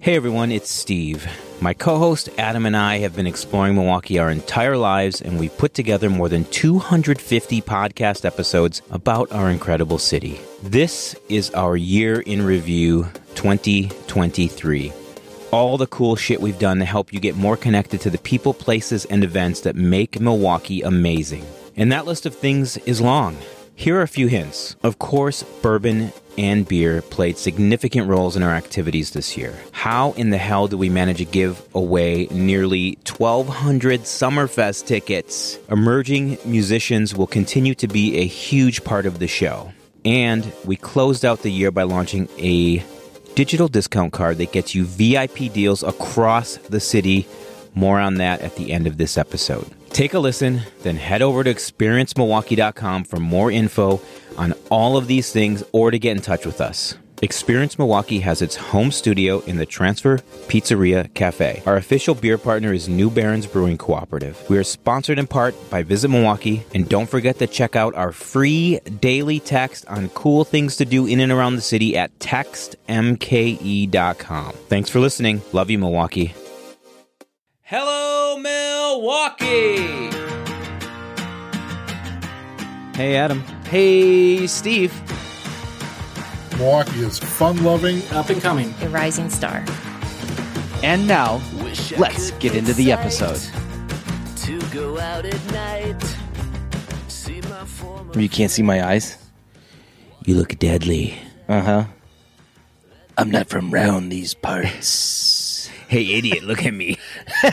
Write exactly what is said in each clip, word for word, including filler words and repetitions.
Hey everyone, it's Steve. My co-host Adam and I have been exploring Milwaukee our entire lives, and we've put together more than two hundred fifty podcast episodes about our incredible city. This is our year in review twenty twenty-three. All the cool shit we've done to help you get more connected to the people, places, and events that make Milwaukee amazing. And that list of things is long. Here are a few hints. Of course, bourbon and beer played significant roles in our activities this year. How in the hell did we manage to give away nearly twelve hundred Summerfest tickets? Emerging musicians will continue to be a huge part of the show. And we closed out the year by launching a digital discount card that gets you V I P deals across the city. More on that at the end of this episode. Take a listen, then head over to experience milwaukee dot com for more info on all of these things or to get in touch with us. Experience Milwaukee has its home studio in the Transfer Pizzeria Cafe. Our official beer partner is New Barons Brewing Cooperative. We are sponsored in part by Visit Milwaukee, and don't forget to check out our free daily text on cool things to do in and around the city at text m k e dot com. Thanks for listening. Love you, Milwaukee. Hello, Milwaukee! Hey, Adam. Hey, Steve. Milwaukee is fun-loving, up and coming, a rising star. And now, let's get into the episode. To go out at night, see my former You can't see my eyes? You look deadly. Uh-huh. I'm not from round these parts. Hey, idiot, look at me.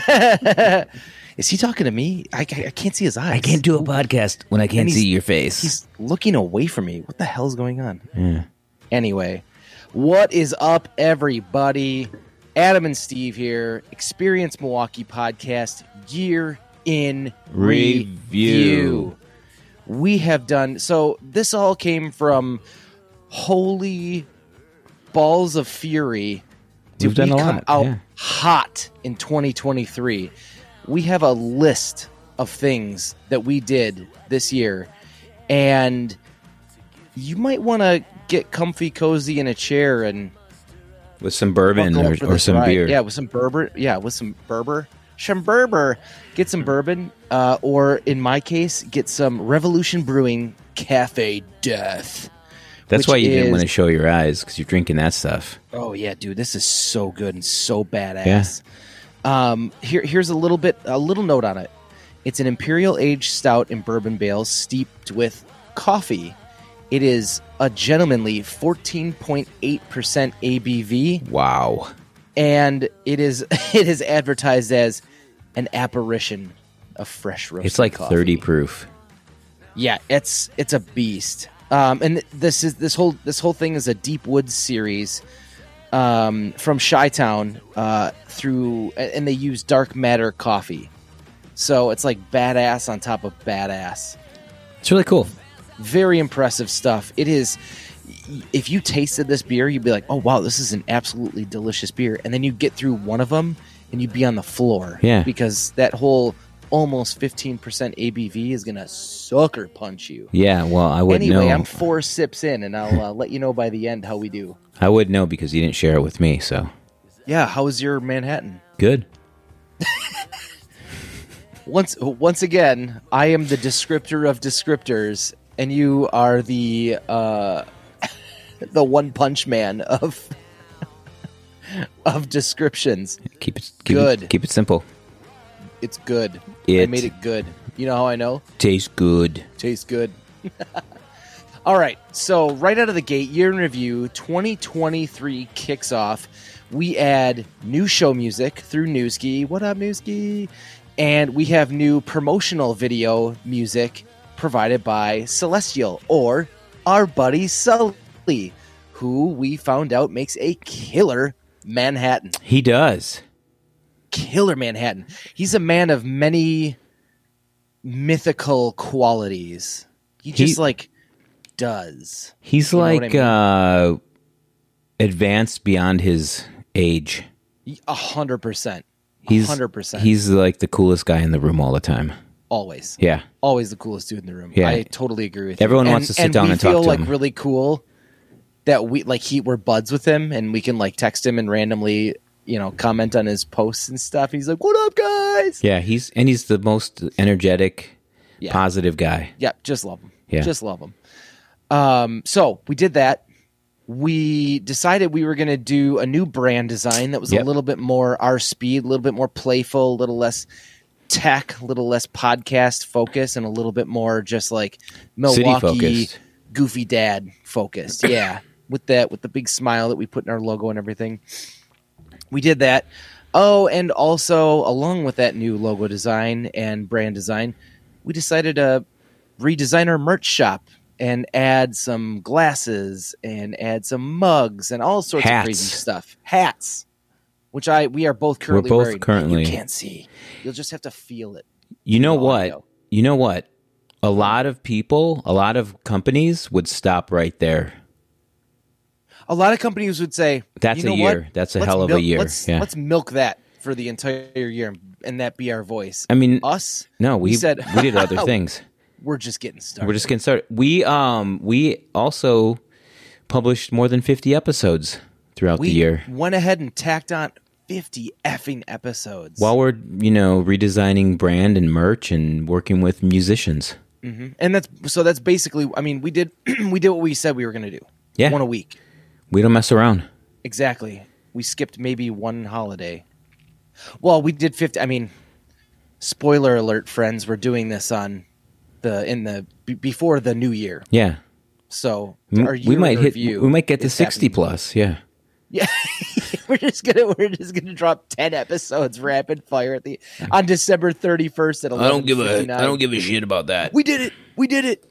Is he talking to me? I, I, I can't see his eyes. I can't do a podcast when I can't And see he's- your face. He's looking away from me. What the hell's going on? Yeah. Anyway, what is up, everybody? Adam and Steve here. Experience Milwaukee podcast year in Review. review. We have done so. This all came from holy balls of fury. Did We've done we a come lot, out yeah. hot in twenty twenty-three? We have a list of things that we did this year, and you might want to get comfy, cozy in a chair and With some bourbon buckle or, up for or this some ride. beer. Yeah, with some bourbon. Yeah, with some Berber. Some Berber. Get some bourbon, uh, or in my case, get some Revolution Brewing Cafe Death. That's which why you didn't is- want to show your eyes, because you're drinking that stuff. Oh yeah, dude, this is so good and so badass. Um, here, here's a little bit, a little note on it. It's an imperial aged stout in bourbon bales steeped with coffee. It is a gentlemanly fourteen point eight percent A B V, Wow. and it is it is advertised as an apparition of fresh roasted It's like coffee. thirty proof. Yeah, it's it's a beast. Um, and th- this is this whole this whole thing is a Deep Woods series um, from Chi-Town uh, through, and they use dark matter coffee, so it's like badass on top of badass. It's really cool. Very impressive stuff. It is. If you tasted this beer, you'd be like, "Oh wow, this is an absolutely delicious beer." And then you get through one of them, and you'd be on the floor. Yeah. because that whole almost fifteen percent A B V is gonna sucker punch you. Yeah, well, I would Anyway, know. I'm four sips in, and I'll uh, let you know by the end how we do. I would know because you didn't share it with me, so. Yeah, how was your Manhattan? Good. Once, once again, I am the descriptor of descriptors, and you are the uh, the one punch man of of descriptions. Keep it keep Good. It, keep it simple. It's good. I It- made it good. You know how I know? Tastes good. Tastes good. All right, so right out of the gate, year in review, twenty twenty-three kicks off. We add new show music through Newski. What up, Newski? And we have new promotional video music provided by Celestial, or our buddy Sully, who we found out makes a killer Manhattan. He does. Killer Manhattan. He's a man of many mythical qualities. He just He- like does. He's You know what like I uh, advanced beyond his age. A hundred percent. He's hundred percent. He's like the coolest guy in the room all the time. Always. Yeah. Always the coolest dude in the room. Yeah. I totally agree with Everyone you. wants to sit down we and talk feel to like him. really cool that we like he we're buds with him and we can like text him and randomly you know, comment on his posts and stuff. He's like, "What up, guys?" Yeah, he's and he's the most energetic, Yeah. positive guy. Yeah, just love him. Yeah. Just love him. Um, so we did that. We decided we were going to do a new brand design that was Yep. a little bit more our speed, a little bit more playful, a little less tech, a little less podcast focus, and a little bit more just like Milwaukee City-focused. goofy dad focused. Yeah, with that, with the big smile that we put in our logo and everything. We did that. Oh, and also along with that new logo design and brand design, we decided to redesign our merch shop and add some glasses and add some mugs and all sorts Hats. of crazy stuff. Hats, which I we are both currently both wearing. currently- You can't see. You'll just have to feel it. You know No what? audio. You know what? A lot of people, a lot of companies would stop right there. A lot of companies would say, That's "You know a year. what? That's a Let's hell of a milk- year." Let's, Yeah. let's milk that for the entire year and that be our voice." I mean, Us, no, we we said- we did other things. we're just getting started. We're just getting started. We um we also published more than fifty episodes throughout we the year. went ahead and tacked on fifty effing episodes. While we're, you know, redesigning brand and merch and working with musicians. And that's so that's basically, I mean, we did we did what we said we were going to do. Yeah. One a week. We don't mess around. Exactly. We skipped maybe one holiday. Well, we did fifty. I mean, spoiler alert, friends, we're doing this on the in the b- before the new year. Yeah. So M- our we year might in hit review we might get to is sixty happening. plus, yeah. Yeah. we're just going to we're just going to drop ten episodes rapid fire at the on December thirty-first at eleven fifty-nine. give a shit about that. We did it. We did it.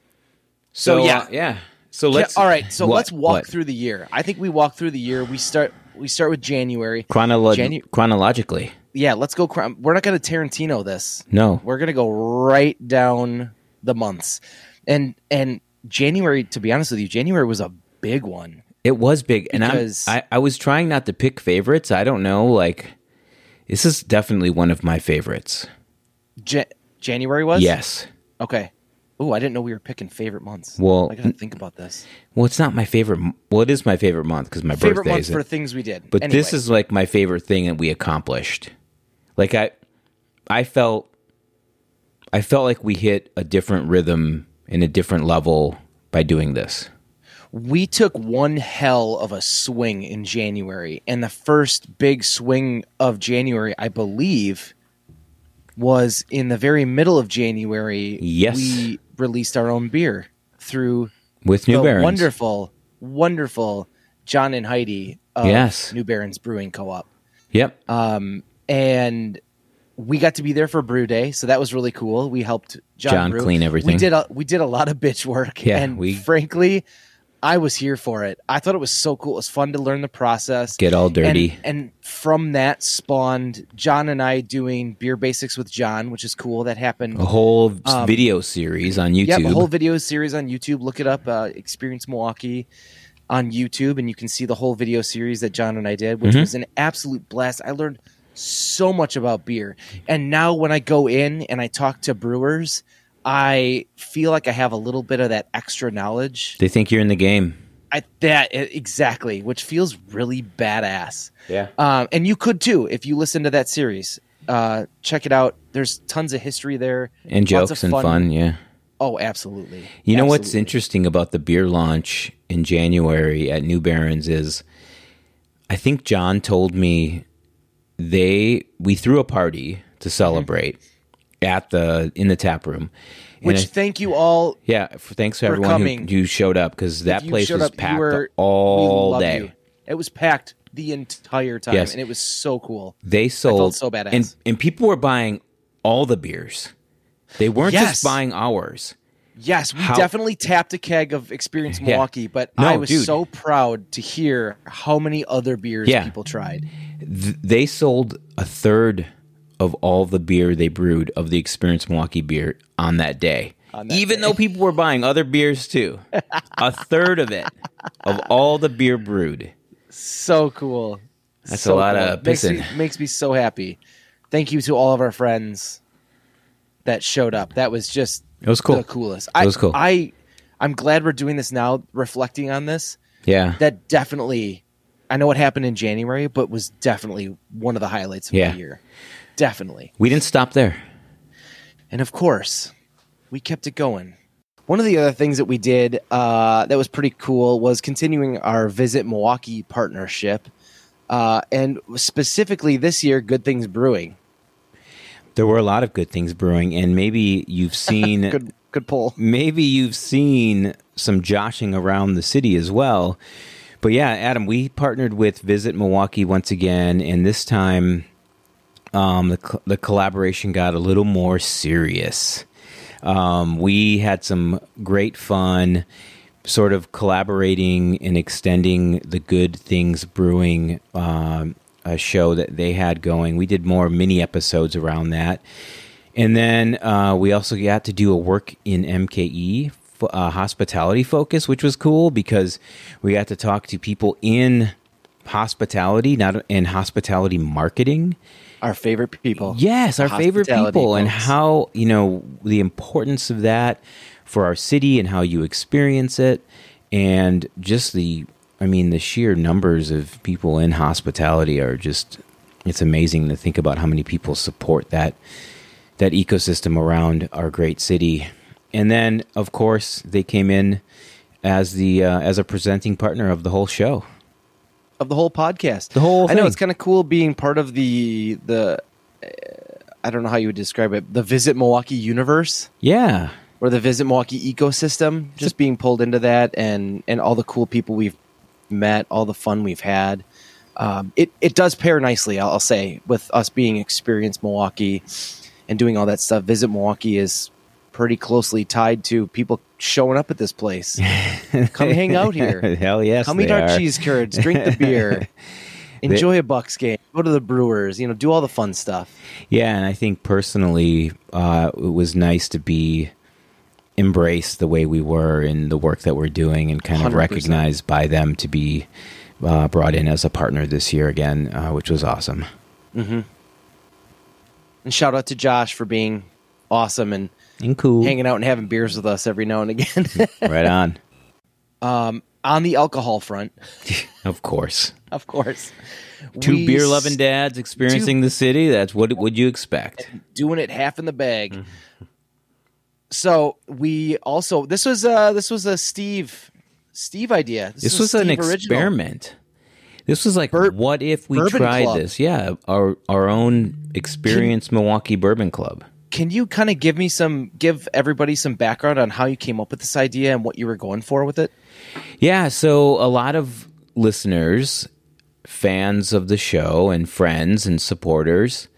So, So, yeah. uh, yeah. So let's all right, so what- let's walk what? through the year. I think we walk through the year. We start we start with January. Chronolo- Janu- chronologically. Yeah, let's go. chron- We're not going to Tarantino this. No. We're going to go right down the months. And and January, to be honest with you, January was a big one. It was big, and I'm, Because- I I was trying not to pick favorites. I don't know, like this is definitely one of my favorites. Ja- January was? Yes. Okay. Oh, I didn't know we were picking favorite months. Well, I got to think about this. Well, it's not my favorite. m- Well, it is my favorite month because my Favorite birthday month is. for things we did. But this Anyway. is like my favorite thing that we accomplished. Like I, I felt, I felt like we hit a different rhythm and a different level by doing this. We took one hell of a swing in January, and the first big swing of January, I believe, was in the very middle of January. Yes. We released our own beer through With New the Barons. wonderful, wonderful John and Heidi of Yes. New Barons Brewing Co-op. Yep. Um, and we got to be there for Brew Day, so that was really cool. We helped John, John brew. clean everything. We did a, we did a lot of bitch work, Yeah, and we- frankly, I was here for it. I thought it was so cool. It was fun to learn the process. Get all dirty. And, and from that spawned John and I doing Beer Basics with John, which is cool. That happened. A whole Um, video series on YouTube. Yeah, a whole video series on YouTube. Look it up, uh, Experience Milwaukee on YouTube, and you can see the whole video series that John and I did, which Mhm. was an absolute blast. I learned so much about beer. And now when I go in and I talk to brewers, I feel like I have a little bit of that extra knowledge. They think you're in the game. I, that exactly, which feels really badass. Yeah. Um, and you could too if you listen to that series. Uh, check it out. There's tons of history there And Lots jokes of and fun. Yeah. Oh, absolutely. You know what's Absolutely. interesting about the beer launch in January at New Barons is I think John told me they we threw a party to celebrate at the in the tap room. And Which I- thank you all. yeah, for, thanks to for everyone coming. who, who showed up because that If you place showed was up, you packed were- all we love day. you. It was packed the entire time, Yes. and it was so cool. They sold so badass. and and people were buying all the beers. They weren't Yes. just buying ours. Yes, we How- definitely tapped a keg of Experience Yeah. Milwaukee, but No, I was dude. so proud to hear how many other beers Yeah. people tried. Th- they sold a third of all the beer they brewed of the Experience Milwaukee beer on that day. On that Even day. though people were buying other beers too. A third of it, of all the beer brewed. So cool. That's So a lot cool. of makes me, pissing. makes me so happy. Thank you to all of our friends that showed up. That was just It was cool. the coolest. It was cool. I, I'm glad we're doing this now, reflecting on this. Yeah. That definitely I know what happened in January, but was definitely one of the highlights of Yeah. the year. Definitely. We didn't stop there. And of course, we kept it going. One of the other things that we did uh, that was pretty cool was continuing our Visit Milwaukee partnership. Uh, and specifically this year, Good Things Brewing. There were a lot of good things brewing, and maybe you've seen Good good pull. maybe you've seen some joshing around the city as well. But yeah, Adam, we partnered with Visit Milwaukee once again, and this time um, the co- the collaboration got a little more serious. Um, we had some great fun, sort of collaborating and extending the Good Things Brewing um, a show that they had going. We did more mini episodes around that. And then uh, we also got to do a work in M K E uh, hospitality focus, which was cool because we got to talk to people in hospitality, not in hospitality marketing. Our favorite people. Yes, our favorite Hospitality people, and folks. how, you know, the importance of that for our city and how you experience it, and just the, I mean, the sheer numbers of people in hospitality are just, it's amazing to think about how many people support that that ecosystem around our great city. And then, of course, they came in as the uh, as a presenting partner of the whole show. Of the whole podcast. The whole I know thing. it's kind of cool being part of the, the uh, I don't know how you would describe it, the Visit Milwaukee universe. Yeah. Or the Visit Milwaukee ecosystem, just being pulled into that, and, and all the cool people we've met, all the fun we've had. Um, it, it does pair nicely, I'll, I'll say, with us being experienced Milwaukee and doing all that stuff. Visit Milwaukee is pretty closely tied to people showing up at this place. Come hang out here. Hell yes, Come they eat our are. cheese curds, drink the beer, enjoy a Bucks game, go to the Brewers, you know, do all the fun stuff. Yeah, and I think personally, uh, it was nice to be embraced the way we were in the work that we're doing, and kind of one hundred percent. recognized by them to be uh, brought in as a partner this year again, uh, which was awesome. And shout out to Josh for being awesome and And cool. hanging out and having beers with us every now and again. Right on. um, on the alcohol front, Of course. of course. Two we beer-loving s- dads experiencing the city. That's what would you expect? doing it half in the bag. So we also this was uh this was a Steve Steve idea. This was an Steve original. experiment. This was like, Bur- what if we Bourbon tried Club. this? Yeah, our our own experienced Milwaukee Bourbon Club. Can you kind of give me some give everybody some background on how you came up with this idea and what you were going for with it? Yeah, so a lot of listeners, fans of the show, and friends and supporters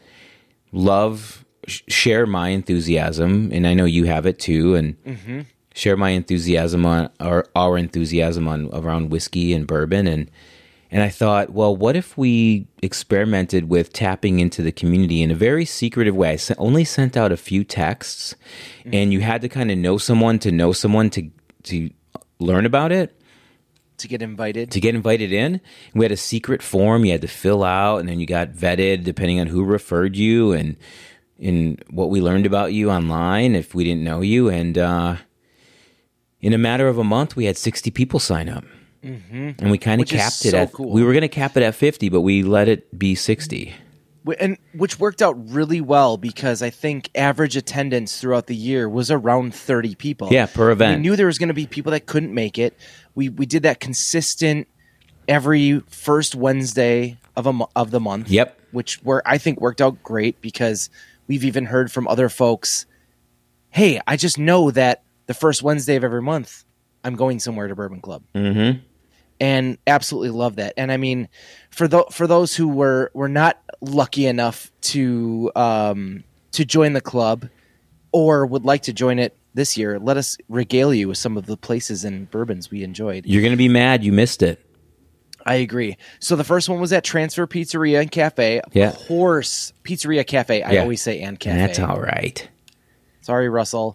love sh- share my enthusiasm, and I know you have it too, and share my enthusiasm on our our enthusiasm on around whiskey and bourbon, and and I thought, well, what if we experimented with tapping into the community in a very secretive way? I se- only sent out a few texts, and you had to kind of know someone to know someone to to learn about it. To get invited. To get invited in, we had a secret form you had to fill out, and then you got vetted depending on who referred you and in what we learned about you online if we didn't know you. And uh, in a matter of a month, we had sixty people sign up, mm-hmm. and we kind of Which is capped it so at. cool. We were going to cap it at fifty, but we let it be sixty. Wh- and which worked out really well because I think average attendance throughout the year was around thirty people. Yeah, per event. We knew there was going to be people that couldn't make it. We we did that consistent every first Wednesday of a mo- of the month. Yep. Which were I think worked out great because we've even heard from other folks, "Hey, I just know that the first Wednesday of every month I'm going somewhere to Bourbon Club." Mm-hmm. And absolutely love that. And I mean, for tho- for those who were were not lucky enough to um, to join the club or would like to join it this year, let us regale you with some of the places and bourbons we enjoyed. You're going to be mad you missed it. I agree. So the first one was at Transfer Pizzeria and Cafe. Of Yeah. course, Pizzeria Cafe. I Yeah. always say and cafe. That's all right. Sorry, Russell.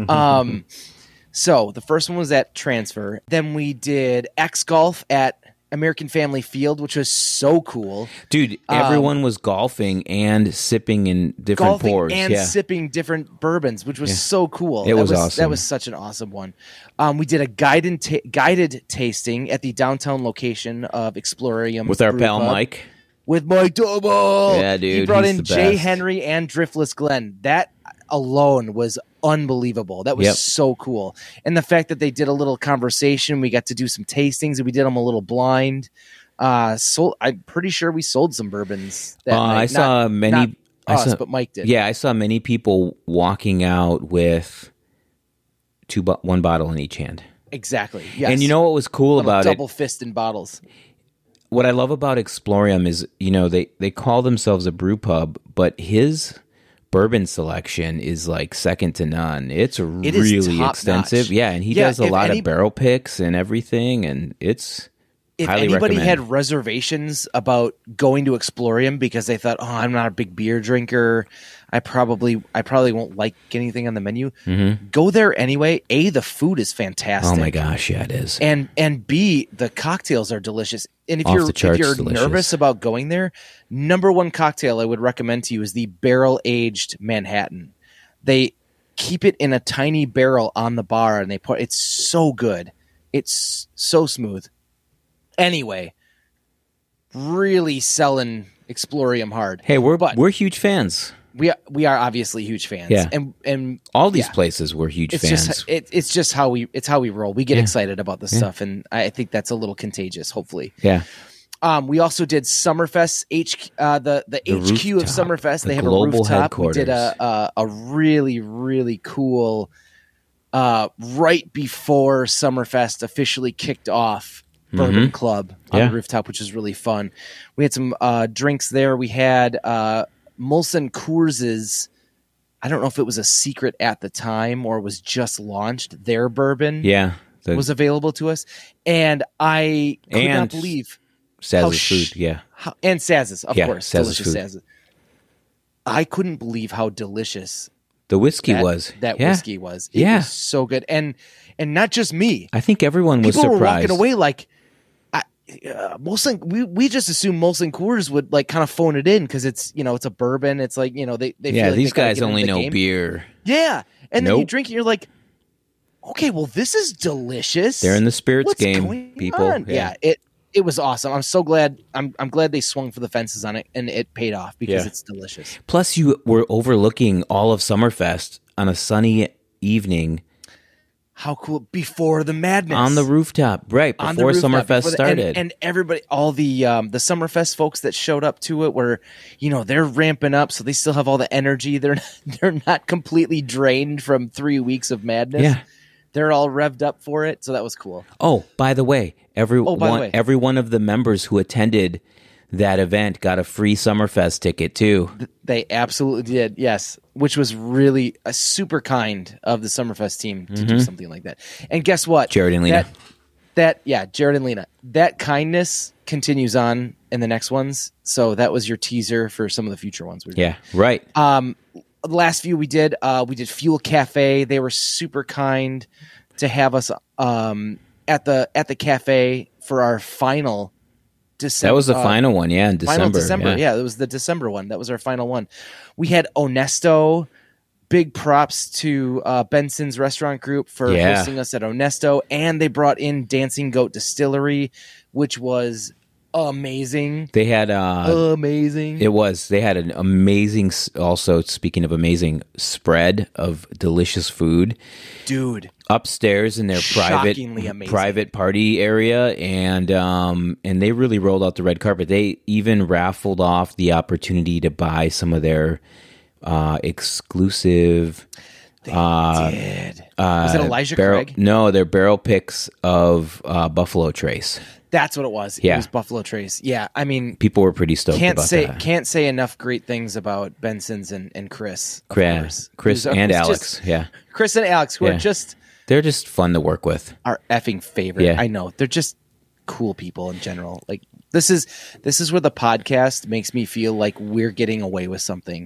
um, so the first one was at Transfer. Then we did X Golf at American Family Field, which was so cool. Dude, everyone was golfing and sipping in different Golfing pours. and yeah. sipping different bourbons, which was Yeah. so cool. It that was was awesome. That was such an awesome one. Um, we did a guided ta- guided tasting at the downtown location of Explorium With our Brew pal Pub Mike. with Mike Doble. Yeah, dude, He brought he's in the Jay best. Henry and Driftless Glenn. That alone was unbelievable. That was Yep. so cool. And the fact that they did a little conversation, we got to do some tastings, and we did them a little blind. Uh, sold. I'm pretty sure we sold some bourbons. That Uh, night. I saw Not- many. not I us, saw, but Mike did. Yeah, I saw many people walking out with two, bo- one bottle in each hand. Exactly. Yes. And you know what was cool Little about double it? fist in bottles. What I love about Explorium is, you know, they they call themselves a brew pub, but his bourbon selection is like second to none. It's It is really top extensive. notch. Yeah, and he Yeah, does a if lot any- of barrel picks and everything, and it's If highly anybody recommend. had reservations about going to Explorium because they thought, "Oh, I'm not a big beer drinker. I probably I probably won't like anything on the menu." Go there anyway. A, the food is fantastic. oh my gosh, yeah, it is. And and B, the cocktails are delicious. And if Off you're the charts if you're delicious. nervous about going there, number one cocktail I would recommend to you is the barrel aged Manhattan. They keep it in a tiny barrel on the bar, and they put it's so good. It's so smooth. Anyway, really selling Explorium hard. Hey, we're But- we're huge fans. We are, we are obviously huge fans. Yeah. And and All these yeah. places we're huge it's fans. just it, it's just how we it's how we roll. We get Yeah. excited about this stuff, and I think that's a little contagious. Hopefully, yeah. um, we also did Summerfest H uh, the the, The H Q of rooftop, Summerfest. the They have a global rooftop. We did a, headquarters. a a really really cool. Uh, right before Summerfest officially kicked off, Bourbon Mhm. Club on Yeah. the rooftop, which was really fun. We had some uh, drinks there. We had uh, Molson Coors's. I don't know if it was a secret at the time or was just launched. Their bourbon Yeah. The was available to us, and I could And not believe Saz's how food. sh- Yeah. how, and Saz's, of Yeah, course, Saz's delicious food. Saz's. I couldn't believe how delicious The whiskey that, was. that yeah. whiskey was. It Yeah. was so good, and and not just me. I think everyone was People were surprised. walking away like, I, uh, Molson. We we just assumed Molson Coors would like kind of phone it in because it's you know it's a bourbon. It's like you know they they Yeah, feel like these they gotta guys get into only the know game. beer. Yeah, and then you Nope. drink it, you're like, okay, well this is delicious. They're in the spirits What's game, going people. on? Yeah. it it was awesome. I'm so glad. I'm I'm glad they swung for the fences on it and it paid off because Yeah. it's delicious. Plus, you were overlooking all of Summerfest on a sunny evening How cool! Before the madness on the rooftop, right on the before rooftop, Summerfest before the- started. and, and everybody, all the um, the Summerfest folks that showed up to it were, you know, they're ramping up, so they still have all the energy. They're they're not completely drained from three weeks of madness. Yeah. They're all revved up for it, so that was cool. Oh, by the way, every Oh, by the one, way. every one of the members who attended that event got a free Summerfest ticket too. They absolutely did, yes, which was really a super kind of the Summerfest team to do something like that. And guess what? Mm-hmm. Jared and Lena. That, that yeah, Jared and Lena. That kindness continues on in the next ones. So that was your teaser for some of the future ones. We're Yeah, right. Um, the last few we did, uh, we did Fuel Cafe. They were super kind to have us um, at the at the cafe for our final December. That was the uh, final one, yeah, in December. Final December, yeah. yeah. It was the December one. That was our final one. We had Onesto. Big props to uh, Benson's Restaurant Group for Yeah. hosting us at Onesto, and they brought in Dancing Goat Distillery, which was amazing. They had uh, amazing. It was. They had an amazing, s- also speaking of amazing, spread of delicious food Dude, upstairs in their private Shockingly amazing. private party area, and um and they really rolled out the red carpet. They even raffled off the opportunity to buy some of their uh, exclusive. they uh, did. Uh, Was it Elijah barrel, Craig? No, they're barrel picks of uh, Buffalo Trace. That's what it was. Yeah. It was Buffalo Trace. Yeah, I mean, People were pretty stoked can't about say that. can't say enough great things about Benson's and, and Chris. Of Chris, course. Chris Who's- and who's Alex, just- yeah, Chris and Alex, who Yeah. are just they're just fun to work with. our effing favorite. Yeah. I know. They're just cool people in general. Like this is this is where the podcast makes me feel like we're getting away with something.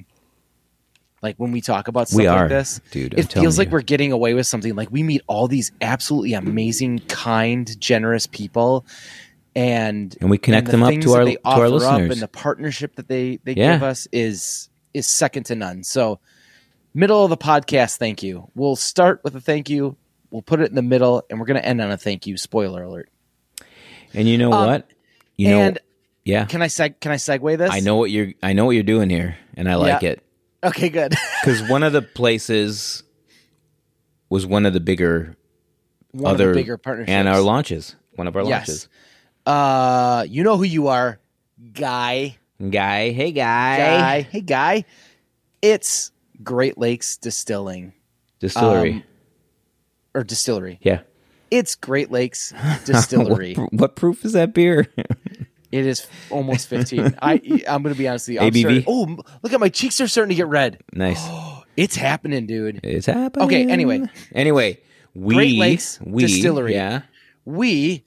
Like when we talk about stuff We are, like this, dude, I'm it telling feels like you. we're getting away with something. Like we meet all these absolutely amazing, kind, generous people, and And we connect and the them up things to that our- they to our offer up listeners. and the partnership that they they Yeah. give us is is second to none. So, middle of the podcast, thank you. We'll start with a thank you. We'll put it in the middle, and we're going to end on a thank you. Spoiler alert. And you know Um, what? You know, and yeah. can I seg- can I segue this? I know what you're. I know what you're doing here, and I like Yeah. it Okay, good. because one of the places was one of the bigger One other of the bigger partnerships. and our launches. One of our Yes. launches. Uh, you know who you are, Guy. Guy, hey guy, Guy, hey Guy. It's Great Lakes Distilling distillery. um, or distillery. yeah. It's Great Lakes Distillery. what, what proof is that beer? It is almost fifteen. I I'm going to be honest with you. I'm A B V? starting- oh, m- look at my cheeks are starting to get red. Nice. It's happening, dude. It's happening. Okay, anyway. Anyway, we Great Lakes we, Distillery. Yeah. We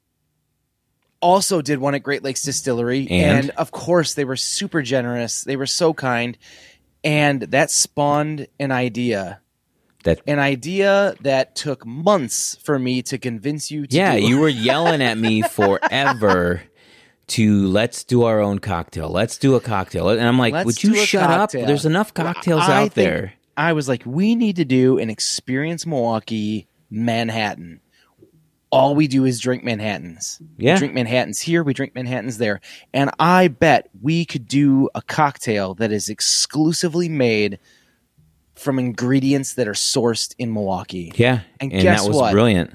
also did one at Great Lakes Distillery, And? and of course they were super generous. They were so kind, and that spawned an idea. That An idea that took months for me to convince you to yeah, do. you were yelling at me forever to let's do our own cocktail. Let's do a cocktail. And I'm like, Let's would you do a shut cocktail. up? There's enough cocktails I out think- there. I was like, we need to do an Experience Milwaukee Manhattan. All we do is drink Manhattans. Yeah. We drink Manhattans here, we drink Manhattans there. And I bet we could do a cocktail that is exclusively made from ingredients that are sourced in Milwaukee. Yeah. And And, guess that was what? brilliant.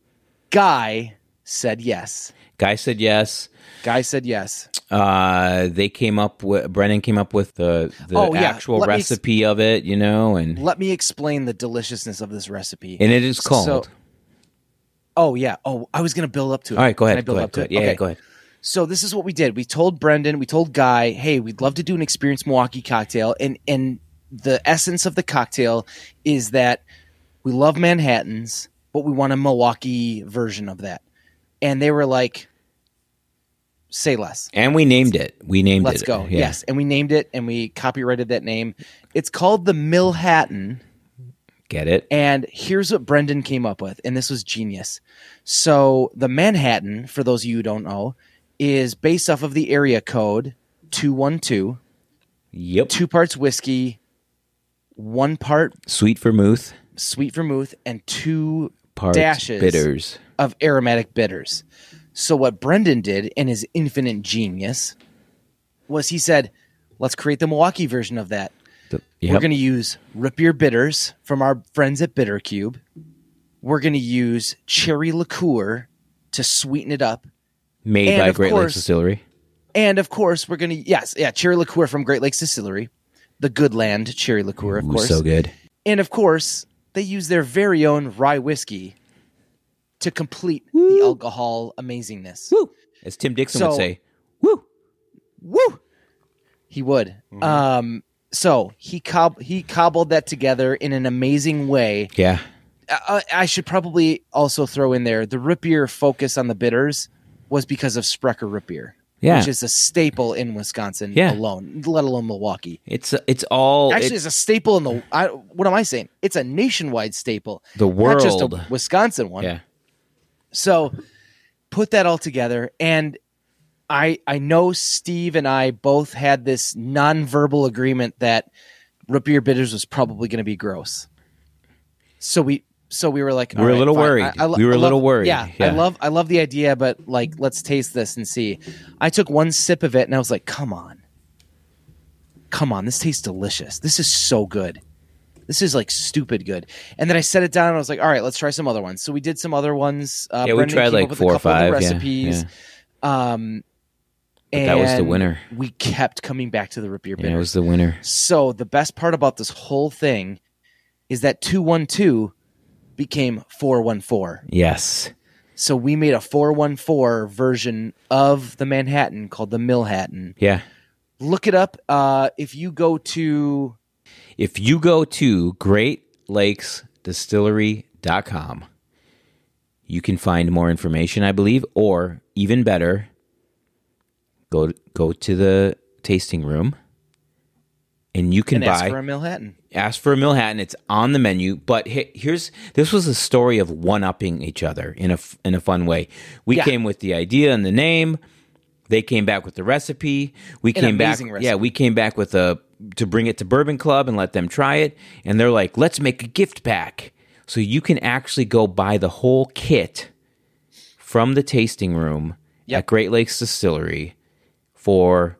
Guy said yes. Guy said yes. Guy said yes. Uh, they came up with Brennan came up with the the Oh, yeah. actual Let me ex- recipe of it, you know, and Let me explain the deliciousness of this recipe. and it is called. So- oh, yeah. Oh, I was going to build up to it. All right, go Can ahead. I build Go ahead. up Go to ahead. it? Yeah, yeah, Okay. go ahead. So this is what we did. We told Brendan, we told Guy, hey, we'd love to do an Experience Milwaukee cocktail. And and the essence of the cocktail is that we love Manhattans, but we want a Milwaukee version of that. And they were like, say less. And we named it. We named Let's it. go. Yeah. Yes. And we named it and we copyrighted that name. It's called the Milhattan. Get it? And here's what Brendan came up with, and this was genius. So the Manhattan, for those of you who don't know, is based off of the area code two one two, Yep. two parts whiskey, one part Sweet vermouth, sweet vermouth, and two parts dashes bitters. of aromatic bitters. So what Brendan did in his infinite genius was he said, let's create the Milwaukee version of that. The- We're yep. going to use root beer bitters from our friends at Bitter Cube. We're going to use cherry liqueur to sweeten it up. Made and by of Great course- Lakes Distillery. And of course, we're going to, yes, yeah, cherry liqueur from Great Lakes Distillery. The Goodland cherry liqueur, of Ooh, course. so good. And of course, they use their very own rye whiskey to complete the alcohol amazingness. Woo! As Tim Dixon would So- say, woo! Woo! He would. Um, so he cob- he cobbled that together in an amazing way. Yeah. I, I should probably also throw in there the root beer focus on the bitters was because of Sprecher root beer, Yeah. which is a staple in Wisconsin Yeah. alone, let alone Milwaukee. It's it's all Actually, it's it's a staple in the. I, what am I saying? It's a nationwide staple, the not just a world. Wisconsin one. Yeah. So put that all together, and I I know Steve and I both had this nonverbal agreement that root beer bitters was probably going to be gross. So we so we were like, We were all a right, little fine. worried. I- I lo- We were a I little love- worried. Yeah, Yeah. I love I love the idea, but like, let's taste this and see. I took one sip of it, and I was like, come on, come on, this tastes delicious. This is so good. This is like stupid good. And then I set it down and I was like, all right, let's try some other ones. So we did some other ones. Uh, Yeah, we Brendan tried came like up with four a or couple of the five, yeah, recipes. Um, But and that was the winner. We kept coming back to the root beer Yeah, bitters. it was the winner. So the best part about this whole thing is that two one two became four one four. Yes. So we made a four one four version of the Manhattan called the Milhattan. Yeah. Look it up. Uh, if you go to If you go to great lakes distillery dot com, you can find more information, I believe, or even better, go go to the tasting room and you can and buy ask for a Manhattan. ask for a Manhattan. It's on the menu. But he- here's this was a story of one-upping each other in a f- in a fun way. We Yeah. came with the idea and the name. They came back with the recipe. We An came back. amazing Yeah, recipe. we came back with a to bring it to Bourbon Club and let them try it. And they're like, "Let's make a gift pack." So you can actually go buy the whole kit from the tasting room Yep. at Great Lakes Distillery for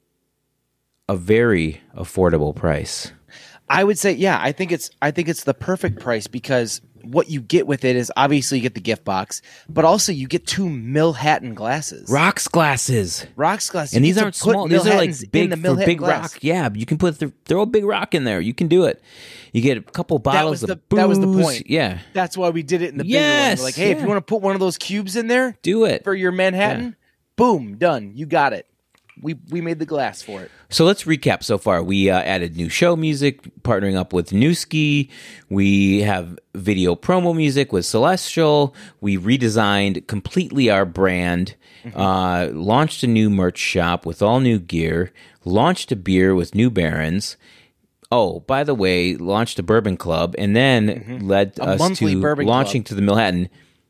a very affordable price. I would say, yeah, I think it's I think it's the perfect price because what you get with it is obviously you get the gift box, but also you get two Manhattan glasses. Rocks glasses. Rocks glasses. And You these get to aren't put small. These are like Manhattans in big the for Manhattan big glass. rock. Yeah, you can put th- throw a big rock in there. You can do it. You get a couple bottles was the- of booze. that was the point. Yeah, That's why we did it in the bigger Yes, one. We're like, hey, if yeah. you want to put one of those cubes in there do it. for your Manhattan, boom, done. You got it. We we made the glass for it. So let's recap so far. We uh, added new show music, partnering up with Newski. We have video promo music with Celestial. We redesigned completely our brand, Mm-hmm. uh, launched a new merch shop with all new gear, launched a beer with New Barons. Oh, by the way, launched a bourbon club, and then led Mm-hmm. A us monthly to bourbon launching club. to the Manhattan.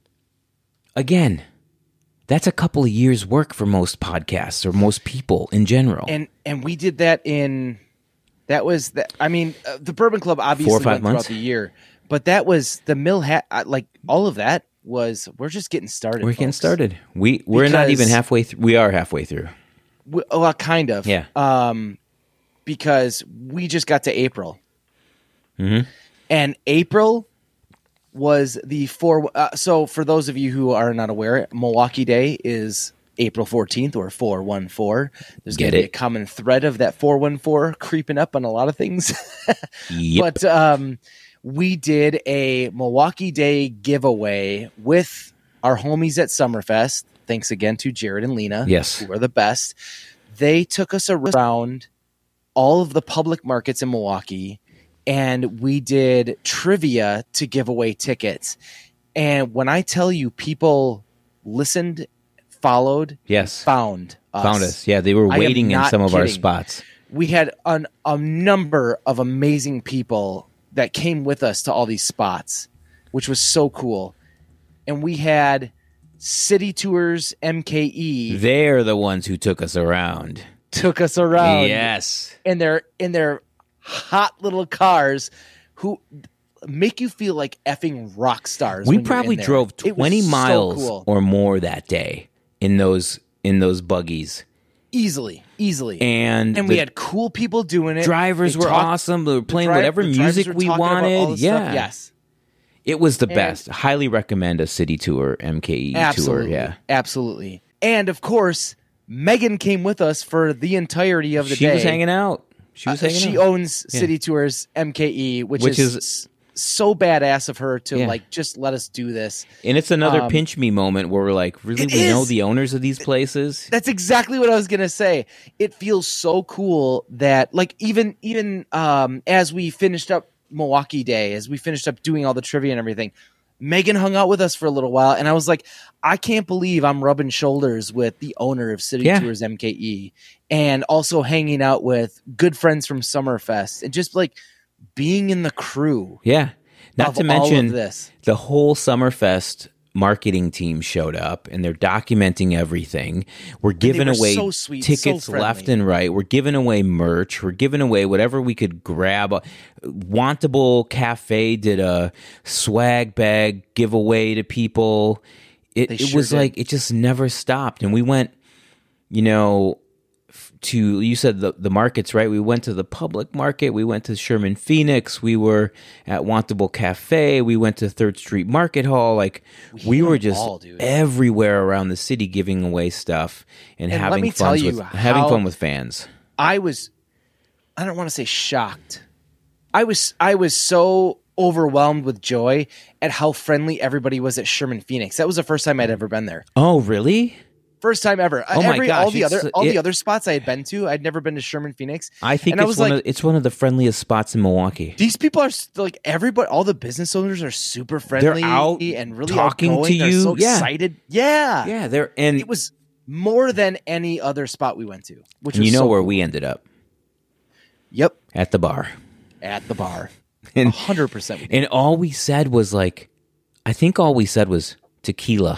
Again, that's a couple of years' work for most podcasts or most people in general. And and we did that in that was that. I mean, uh, the Bourbon Club obviously Four or five went months? throughout the year, but that was the Mill Hat. uh, Like all of that was we're just getting started. We're getting folks. started. We we're not Because- even halfway through. We are halfway through. We, well, kind of. Yeah. Um, because we just got to April, Mm-hmm. and April was the four. Uh, so for those of you who are not aware, Milwaukee Day is April fourteenth or four one four. There's going Get to be it. a common thread of that four one four creeping up on a lot of things. Yep. But um, we did a Milwaukee Day giveaway with our homies at Summerfest. Thanks again to Jared and Lena. Yes. Who are the best. They took us around all of the public markets in Milwaukee, and we did trivia to give away tickets. And when I tell you people listened, followed, Yes. found us. Found us. Yeah, they were I am waiting in not some of our kidding. spots. We had an, a number of amazing people that came with us to all these spots, which was so cool. And we had City Tours M K E They're the ones who took us around. took us around Yes. in their in their hot little cars who make you feel like effing rock stars. We when you're in probably there. drove It was twenty so miles cool. or more that day in those in those buggies. easily, easily. And, And we the had cool people doing it. drivers They were talked- awesome. They were the playing dri- whatever the drivers music were we talking about all wanted. the stuff. Yeah. Yes. It was the And- best. Highly recommend a City Tour M K E Absolutely. tour. Yeah. Absolutely. And of course, Megan came with us for the entirety of the She day. was hanging out. She was Uh, hanging she out. owns Yeah. City Tours M K E, which, Which is, is- s- so badass of her to Yeah. like just let us do this. And it's another Um, pinch me moment where we're like, really, It we know is. the owners of these places? That's exactly what I was gonna say. It feels so cool that like even even um as we finished up Milwaukee Day, as we finished up doing all the trivia and everything, Megan hung out with us for a little while, and I was like, I can't believe I'm rubbing shoulders with the owner of City Yeah. Tours M K E, and also hanging out with good friends from Summerfest, and just like being in the crew. Yeah. Not of to all of mention this. the whole Summerfest marketing team showed up and they're documenting everything. We're giving were away so sweet, so tickets friendly. left and right. We're giving away merch. We're giving away whatever we could grab. Wantable Cafe did a swag bag giveaway to people. It, They it sure was did. like it just never stopped. And we went, you know, to you said the the markets, right? We went to the public market, we went to Sherman Phoenix, we were at Wantable Cafe, we went to Third Street Market Hall. Like we, hit were them just all, dude. everywhere around the city giving away stuff and, And let having me fun tell with you having how- fun with fans. I was I don't want to say shocked. I was I was so overwhelmed with joy at how friendly everybody was at Sherman Phoenix. That was the first time I'd ever been there. Oh, really? First time ever. Oh my Every, all gosh, the it's- other all it- the other spots I had been to, I'd never been to Sherman Phoenix. I think And I it's was one like- of it's one of the friendliest spots in Milwaukee. These people are st- like everybody. All the business owners are super friendly out and really talking outgoing. to They're you. so Yeah. excited. Yeah, Yeah, they're and It was more than any other spot we went to. Which and was you know so where cool. we ended up. Yep. at the bar. At the bar. And, one hundred percent. we did. and all we said was like, I think all we said was tequila.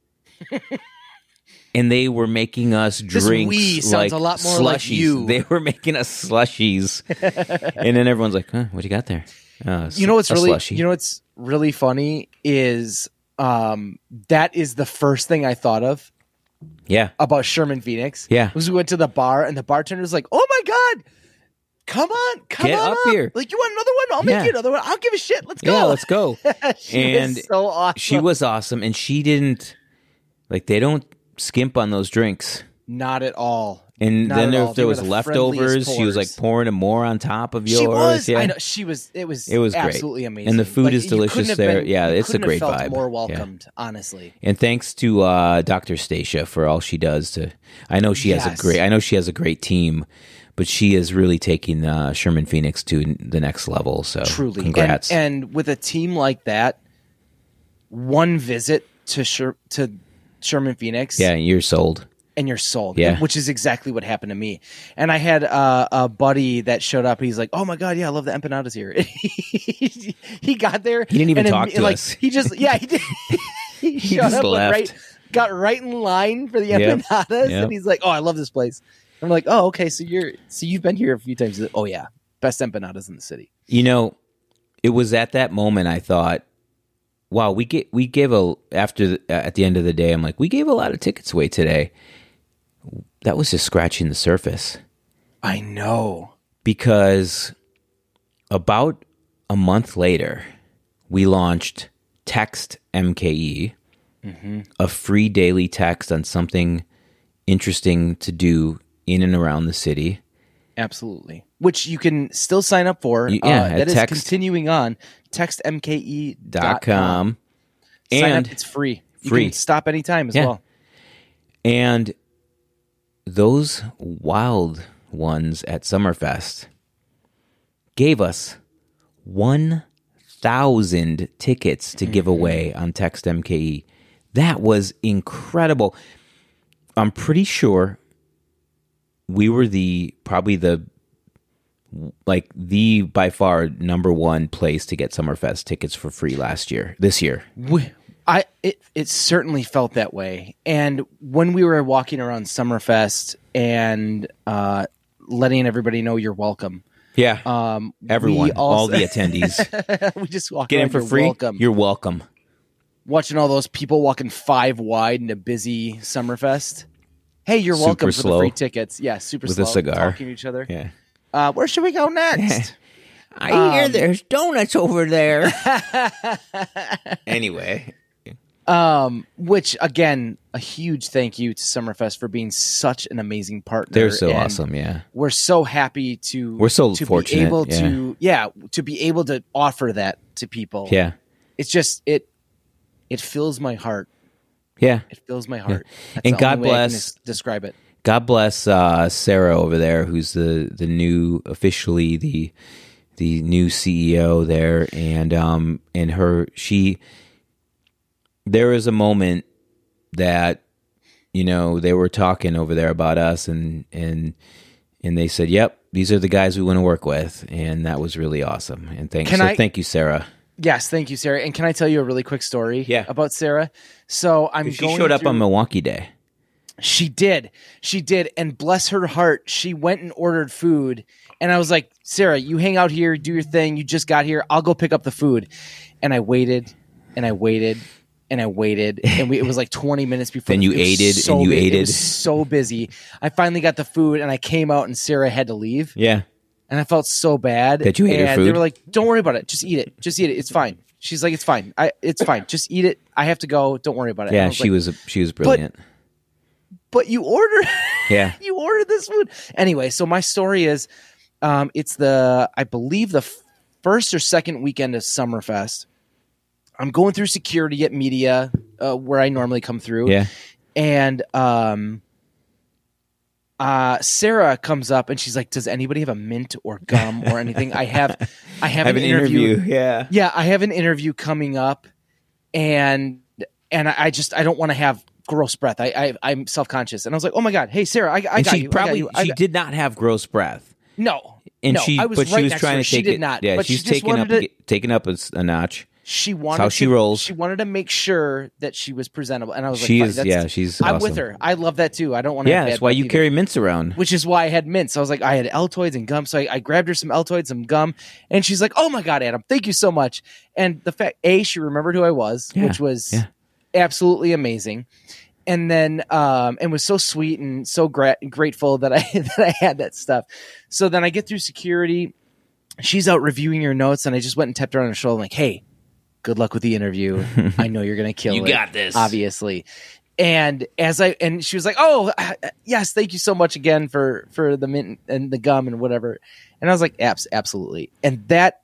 And they were making us This drinks we sounds like a lot more slushies. like you. They were making us slushies. And then everyone's like, huh, what you got there? Oh, You know what's a really slushie. you know what's really funny is um, that is the first thing I thought of Yeah. about Sherman Phoenix. Yeah. Was we went to the bar and the bartender was like, "Oh my god, come on, come Get on up up here. Like, you want another one? I'll make Yeah. you another one. I'll give a shit. Let's go. Yeah, let's go. she And was so awesome. She was awesome. And she didn't, like, they don't skimp on those drinks. Not at all. And Not then at there, all. if there They were was the leftovers, friendliest she was like pours. pouring them more on top of yours. She was. Yeah. I know. She was. It was. It was great. absolutely amazing. And the food Like, is you delicious couldn't have there. been- Yeah, you it's a couldn't have great felt vibe. More Yeah. welcomed, honestly. And thanks to uh, Doctor Stacia for all she does to. I know she has Yes. a great. I know she has a great team, but she is really taking uh, Sherman Phoenix to the next level. So Truly, congrats. And, and with a team like that, one visit to Sher- to Sherman Phoenix, yeah, you're sold. and you're sold. Yeah. Which is exactly what happened to me. And I had uh, a buddy that showed up. He's like, "Oh my god, yeah, I love the empanadas here." he, he got there. He didn't even and talk then, to like, us. He just yeah he did. he, He showed just up, went left. right, got right in line for the Yep. empanadas, Yep. and he's like, "Oh, I love this place." I'm like, "Oh, okay, so you're so you've been here a few times." He's like, "Oh yeah, best empanadas in the city." You know, it was at that moment I thought, wow, we get we gave a after the, at the end of the day, I'm like, we gave a lot of tickets away today. That was just scratching the surface, I know. because about a month later, we launched Text M K E, a free daily text on something interesting to do in and around the city. Absolutely. Which you can still sign up for. You- yeah, uh, at that is text- continuing on. text m k e Dot com. Sign And up. It's free. You free. can stop anytime as Yeah. well. And those wild ones at Summerfest gave us one thousand tickets to give away on Text M K E. That was incredible. I'm pretty sure we were the probably the like the by far number one place to get Summerfest tickets for free last year. This year. We, I it it certainly felt that way. And when we were walking around Summerfest and uh, letting everybody know you're welcome, Yeah. um, Everyone, we all also- the attendees. we just walk Get in around, for you're free. Welcome. You're welcome. Watching all those people walking five wide in a busy Summerfest. Hey, you're Super welcome for slow. the free tickets. Yeah, super With slow. a cigar. Talking to each other. Yeah. Uh, where should we go next? I hear there's donuts over there. Anyway. um, which again, a huge thank you to Summerfest for being such an amazing partner. They're so and awesome, yeah. We're so happy to We're so to fortunate, be able yeah. to yeah to be able to offer that to people. Yeah. It's just it it fills my heart. Yeah. It fills my heart. That's And the God only way I can bless- des- describe it. God bless uh, Sarah over there, who's the, the new officially the the new C E O there, and um and her she there was a moment that, you know, they were talking over there about us, and and and they said, "Yep, these are the guys we want to work with," and that was really awesome. And thank Can so I- thank you, Sarah. Yes, thank you, Sarah. And can I tell you a really quick story Yeah. about Sarah? So I'm She going showed up through- on Milwaukee Day. She did. She did. And bless her heart, she went and ordered food. And I was like, Sarah, you hang out here, do your thing. You just got here. I'll go pick up the food. And I waited and I waited and I waited. And we, it was like twenty minutes before. Then you it was aided so and you bu- It aided. was so busy. I finally got the food and I came out and Sarah had to leave. Yeah. And I felt so bad. That you ate her and they food? were like, don't worry about it. Just eat it. Just eat it. It's fine. She's like, it's fine. I, it's fine. Just eat it. I have to go. Don't worry about it. And I Yeah, was she like, was she was brilliant. But you ordered. Yeah. you ordered this food anyway. So my story is, um, it's the I believe the f- first or second weekend of Summerfest. I'm going through security at media, uh, where I normally come through. Yeah. And um, uh, Sarah comes up and she's like, "Does anybody have a mint or gum or anything?" I have, I have, Have an, interview. Yeah. Yeah, I have an interview coming up, and and I, I just I don't want to have gross breath. I, I I'm self conscious, and I was like, "Oh my god, hey Sarah, I, I And got she you." I got probably you. I she got- did not have gross breath. no, and No, she, I was but she right was next to trying her. to She take did it. not, Yeah, but she's she just taking up, wanted to- taking up a, a notch. She wanted how to, she rolls. She wanted to make sure that she was presentable, and I was like, She fine, is, that's- yeah, she's. I'm awesome. with her. I love that too. I don't want to. Yeah, have that's bad why breath you either. carry mints around. Which is why I had mints. I was like, I had Altoids and gum, so I, I grabbed her some Altoids, some gum, and she's like, "Oh my god, Adam, thank you so much." And the fact, a, she remembered who I was, Yeah, which was yeah. absolutely amazing, and then um, and was so sweet and so gra- grateful that I that I had that stuff. So then I get through security. She's out reviewing her notes, and I just went and tapped her on the shoulder. I'm like, "Hey, good luck with the interview. I know you're gonna kill You it. got this. Obviously." And as I and she was like, "Oh, yes, thank you so much again for for the mint and the gum and whatever." And I was like, "Abs, absolutely." And that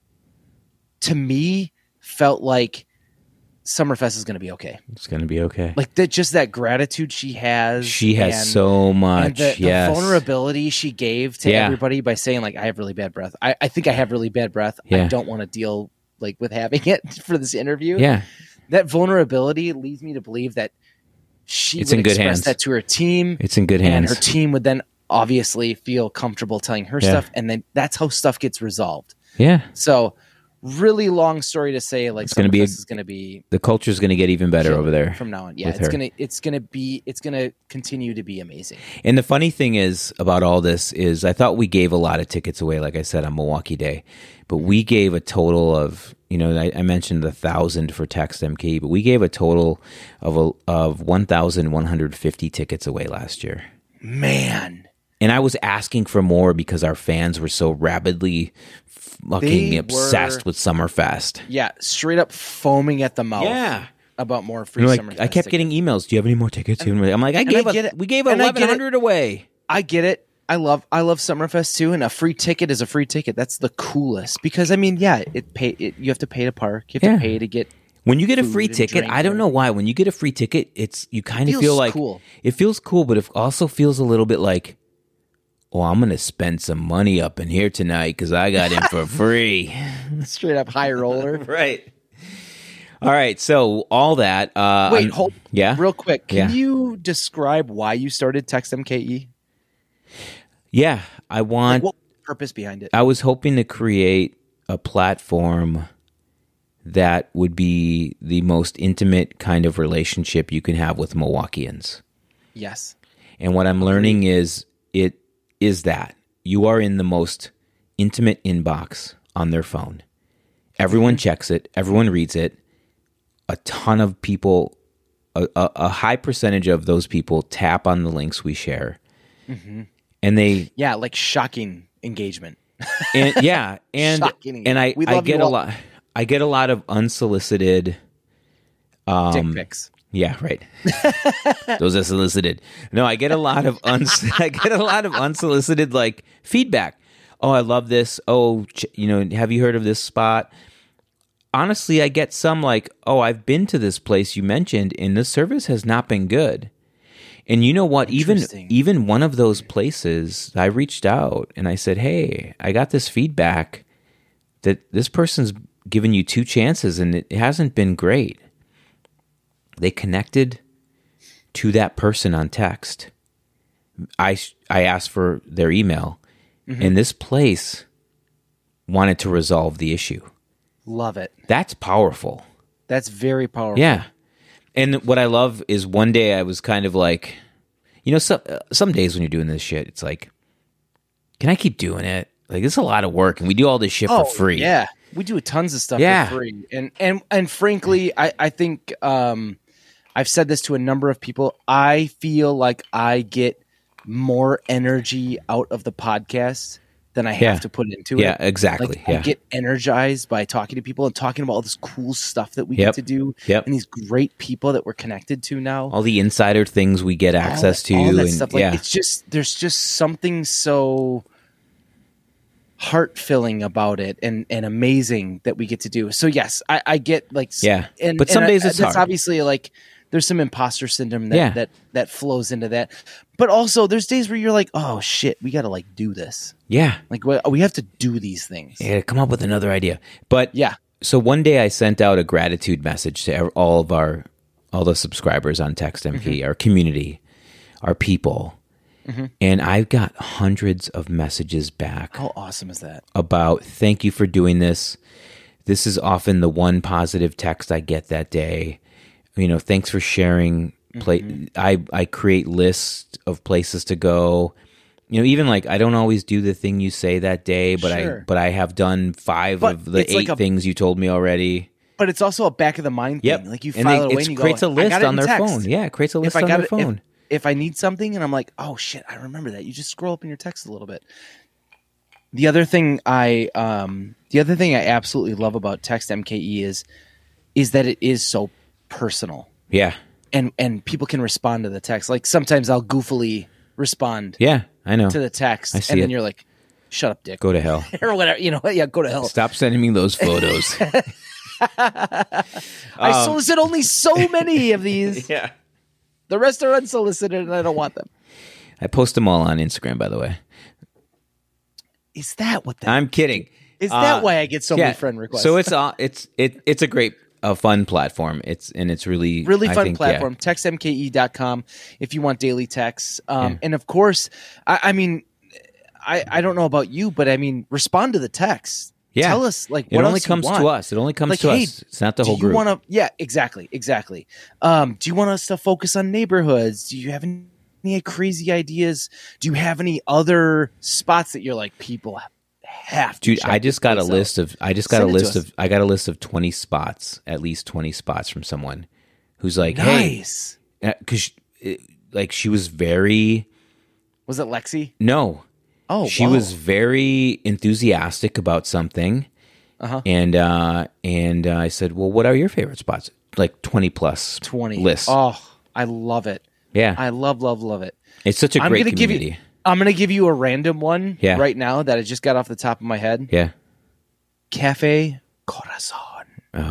to me felt like Summerfest is going to be okay. It's going to be okay. Like that, just that gratitude she has. She has and, so much. and the, the yes. vulnerability she gave to Yeah. everybody by saying, like, "I have really bad breath. I, I think I have really bad breath. Yeah. I don't want to deal like with having it for this interview." Yeah. That vulnerability leads me to believe that she It's would in good express hands. that to her team, It's in good and hands. her team would then obviously feel comfortable telling her Yeah. stuff, and then that's how stuff gets resolved. Yeah. So, really long story to say, like, It's gonna be a- Summerfest is going to be The culture's going to get even better killer over there. from now on. Yeah, with it's her. gonna it's gonna be it's gonna continue to be amazing. And the funny thing is about all this is I thought we gave a lot of tickets away, like I said, on Milwaukee Day. But we gave a total of, you know, I, I mentioned the thousand for Text M K, but we gave a total of a, of one thousand one hundred fifty tickets away last year. Man, And I was asking for more because our fans were so rabidly fucking They obsessed were- with Summerfest. yeah, straight up foaming at the mouth. Yeah. About more free And like, Summerfest I kept tickets. getting emails. Do you have any more tickets? I'm like, I I gave. get a, it. we gave And I get it. eleven hundred away. I get it. I love I love Summerfest too, and a free ticket is a free ticket. That's the coolest because I mean, yeah, it pay it, you have to pay to park. You have Yeah. to pay to get. When you get a food free and ticket, drink I don't or- know why. When you get a free ticket, it's you kind of Feels feel like cool. it feels cool, but it also feels a little bit like, oh, I'm going to spend some money up in here tonight because I got in for free. Straight up high roller. Right. All right. So all that. Uh, Wait, I'm- hold. Yeah. Real quick, can Yeah. you describe why you started Text M K E? Yeah. I want. What was the purpose behind it? I was hoping to create a platform that would be the most intimate kind of relationship you can have with Milwaukeeans. Yes. And what I'm learning is it is that you are in the most intimate inbox on their phone. Everyone checks it. Everyone reads it. A ton of people, a, a, a high percentage of those people tap on the links we share. And they, Yeah, like shocking engagement. and, yeah, and Shocking. and I, We I love get you a all. lot. I get a lot of unsolicited. Um, Dick pics. Yeah, right. Those are solicited. No, I get a lot of uns- I get a lot of unsolicited like feedback. Oh, I love this. Oh, ch- you know, have you heard of this spot? Honestly, I get some like, oh, I've been to this place you mentioned, and the service has not been good. And you know what? Even Interesting. even one of those places, I reached out and I said, "Hey, I got this feedback that this person's given you two chances, and it hasn't been great." They connected to that person on text. I I asked for their email, and this place wanted to resolve the issue. Love it. That's powerful. That's very powerful. Yeah. And what I love is one day I was kind of like, you know, some some days when you're doing this shit, it's like, can I keep doing it? Like, this is a lot of work, and we do all this shit Oh, for free. yeah. We do tons of stuff Yeah. for free. And and and frankly, I, I think um, I've said this to a number of people. I feel like I get more energy out of the podcast than I have Yeah. to put into Yeah, it. exactly. Like, yeah. I get energized by talking to people and talking about all this cool stuff that we Yep. get to do Yep. and these great people that we're connected to now. all the insider things we get access all, to. all that and stuff. Like, yeah. it's just there's just something so heart filling about it and and amazing that we get to do. So yes, I, I get like s- Yeah. and, But some and days I, it's that's hard. obviously like there's some imposter syndrome that, Yeah. that that flows into that. But also there's days where you're like, oh shit, we got to like do this. yeah. Like we, we have to do these things. Yeah, come up with another idea. But Yeah. so one day I sent out a gratitude message to ev- all of our all the subscribers on Text M K, Mm-hmm. our community, our people, Mm-hmm. And I've got hundreds of messages back How awesome is that? about thank you for doing this. This is often the one positive text I get that day. You know, thanks for sharing. Play. Mm-hmm. I I create lists of places to go. You know, even like I don't always do the thing you say that day, but Sure. I but I have done five But of the it's eight like a- things you told me already. But it's also a back of the mind Yep. thing. Like you And file they- it away it and you creates go, a I list got it on in their text. phone. Yeah, it creates a list if I on got their it, phone. If, if I need something and I'm like, oh shit, I remember that. You just scroll up in your text a little bit. The other thing I, um, the other thing I absolutely love about Text M K E is, is that it is so personal, Yeah. and and people can respond to the text. Like sometimes I'll goofily respond Yeah, I know. to the text, I see and then it. you're like, shut up, dick, Go to hell. or whatever. You know, yeah, go to hell. Stop sending me those photos. I solicit only so many of these. Yeah. The rest are unsolicited, and I don't want them. I post them all on Instagram, by the way. Is that what that? I'm kidding. Is that Uh, why I get so yeah. many friend requests? So it's uh, it's it it's a great a fun platform. It's and it's really really I fun think, platform. Yeah. text m k e dot com if you want daily texts. Um, Yeah. And of course, I, I mean, I, I don't know about you, but I mean, respond to the text. Yeah. Tell us like It what only else you comes want. to us. It only comes Like, to hey, us. It's not the do whole you group. want to? Yeah, exactly, exactly. Um, do you want us to focus on neighborhoods? Do you have any, any crazy ideas? Do you have any other spots that you're like people have to? Dude, check I just this got a place out? list of I just got Send a it to list us. of I got a list of twenty spots, at least twenty spots from someone who's like, Nice. hey, because like she was very Was it Lexi? no, Oh, she whoa. was very enthusiastic about something. Uh-huh. And uh, and uh, I said, well, what are your favorite spots? Like twenty plus twenty lists. Oh, I love it. Yeah, I love, love, love it. it's such a I'm great gonna give community. you. I'm gonna give you a random one Yeah. right now that I just got off the top of my head. Yeah. Cafe Corazon.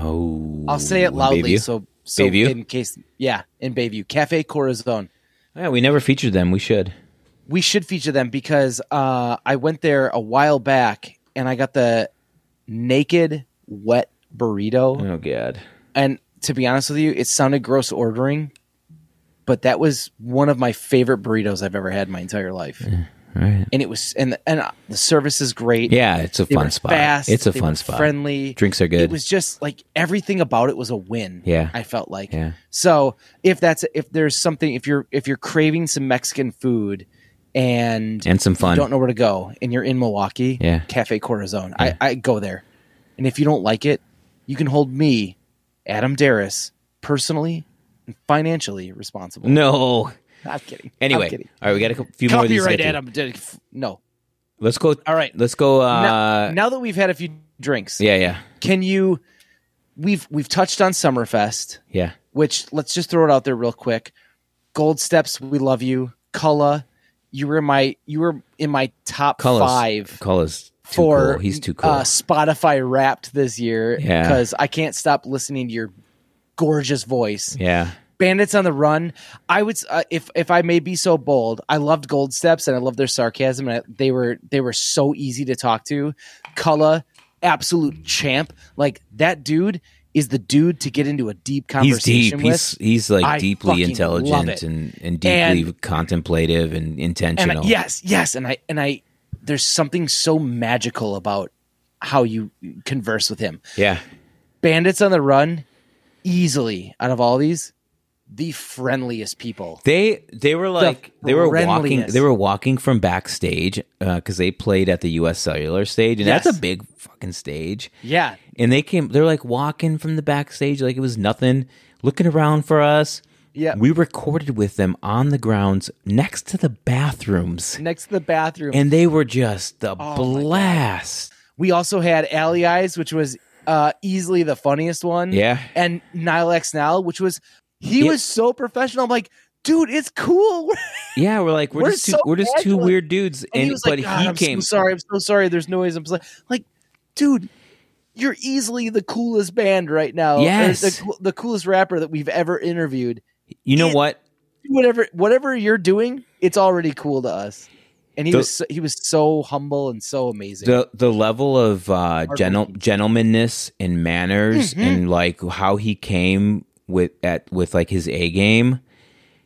Oh, I'll say it in loudly, Bayview? so so Bayview? in case, yeah, in Bayview, Cafe Corazon. Yeah, we never featured them. We should. We should feature them because uh, I went there a while back and I got the naked wet burrito. Oh God. And to be honest with you, it sounded gross ordering, but that was one of my favorite burritos I've ever had in my entire life. All right. And it was, and and uh, the service is great. Yeah, it's a They fun were spot. fast, It's a they fun were spot. friendly. Drinks are good. It was just like everything about it was a win. Yeah. I felt like. Yeah. So if that's if there's something if you're if you're craving some Mexican food and And some fun. you don't know where to go and you're in Milwaukee, Yeah. Cafe Corazon, Yeah. I, I go there. And if you don't like it, you can hold me, Adam Darris, personally and financially responsible. No. I'm kidding. Anyway, I'm kidding. all right, we got a cou- few more of these. to Copyright get to. Adam. Did- No. Let's go. All right. Let's go. Uh, now, now that we've had a few drinks, yeah, yeah, can you? We've we've touched on Summerfest, yeah. which let's just throw it out there real quick. Gold Steps, we love you. Culla, you were in my you were in my top Call five us. Call us. Too for cool. He's too cool. uh, Spotify Wrapped this year Yeah. because I can't stop listening to your gorgeous voice. yeah. Bandits on the Run. I would, uh, if if I may be so bold, I loved Gold Steps and I loved their sarcasm. And I, they were they were so easy to talk to. Culla, absolute champ. Like that dude is the dude to get into a deep He's conversation deep. with. He's he's like I deeply fucking love intelligent it. and and deeply And- contemplative and and intentional. I, yes, yes, and I and I. There's something so magical about how you converse with him. yeah. Bandits on the Run, easily out of all these, the friendliest people. They they were like they were walking friendliest. they were walking from backstage because they played at the U S Cellular stage and Yes. that's a big fucking stage. Yeah, And they came they're like walking from the backstage like it was nothing, looking around for us. yeah. We recorded with them on the grounds next to the bathrooms. Next to the bathroom. And they were just the Oh my God. blast. We also had Alley Eyes, which was uh, easily the funniest one. Yeah. And Nile X Nile, which was he Yeah. was so professional. I'm like, dude, it's cool. Yeah, we're like we're, We're just two, so we're just two casual. weird dudes, And, and, he was but like, God, he I'm came. so sorry. I'm so sorry. There's noise. I'm like, like, dude, you're easily the coolest band right now. Or Yes. the, coo- the coolest rapper that we've ever interviewed. You know it- what? Whatever, whatever you're doing, it's already cool to us. And he The- was so, he was so humble and so amazing. The the level of uh, gentle, Hardworking. gentlemanness and manners Mm-hmm. and like how he came with at with like his A game.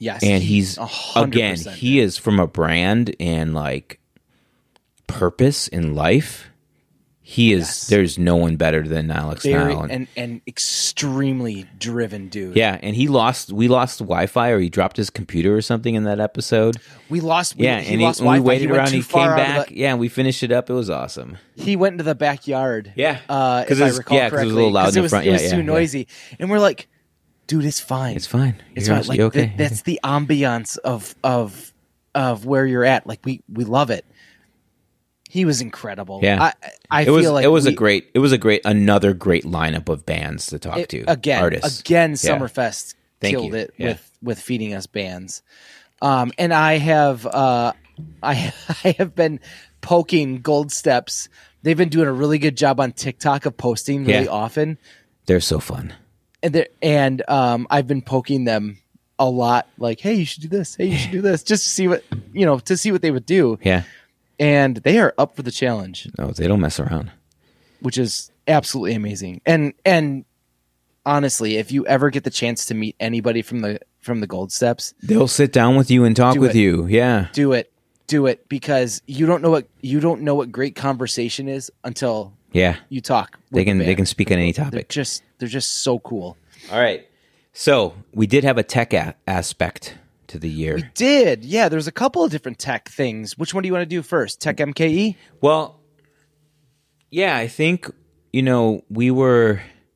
Yes, and he's one hundred again, percent he is from a brand and like purpose in life. He is. Yes. There's no one better than Alex very Nile. and and extremely driven dude. Yeah, and he lost. We lost Wi-Fi, or he dropped his computer or something in that episode. we lost. We, Yeah, he and he, lost when we Wi-Fi. waited he went around, too he far came out of back. the- Yeah, and we finished it up. It was awesome. he went into the backyard. Yeah, uh, 'Cause if it I was- recall yeah, 'cause it was a correctly, little loud 'cause in it the was, front. It Yeah, was yeah, too yeah. noisy, and we're like, dude, it's fine. It's fine. It's You're, fine. Like you okay? th- that's the ambiance of of of where you're at. Like we we love it. He was incredible. Yeah. I I it feel was. like it was a we- great. It was a great. Another great lineup of bands to talk it- to. again. artists. Again, Yeah. Summerfest Thank killed you. it Yeah. with with feeding us bands. Um, and I have uh, I I have been poking Gold Steps. They've been doing a really good job on TikTok of posting really Yeah. often. They're so fun. And they're- and um, I've been poking them a lot, like, "Hey, you should do this. Hey, you should do this," just to see what you know, to see what they would do. Yeah. And they are up for the challenge, No, they don't mess around. which is absolutely amazing. And and honestly, if you ever get the chance to meet anybody from the from the Gold Steps, They'll sit down with you and talk Do with it. you. Yeah. do it, do it, because you don't know what you don't know what great conversation is until Yeah. you talk. With They can. the They band. can speak on any They're topic. just they're just so cool. All right. So we did have a tech a- aspect to the year. We did, yeah. There's a couple of different tech things. Which one do you want to do first? Tech M K E. Well, yeah, I think, you know, we were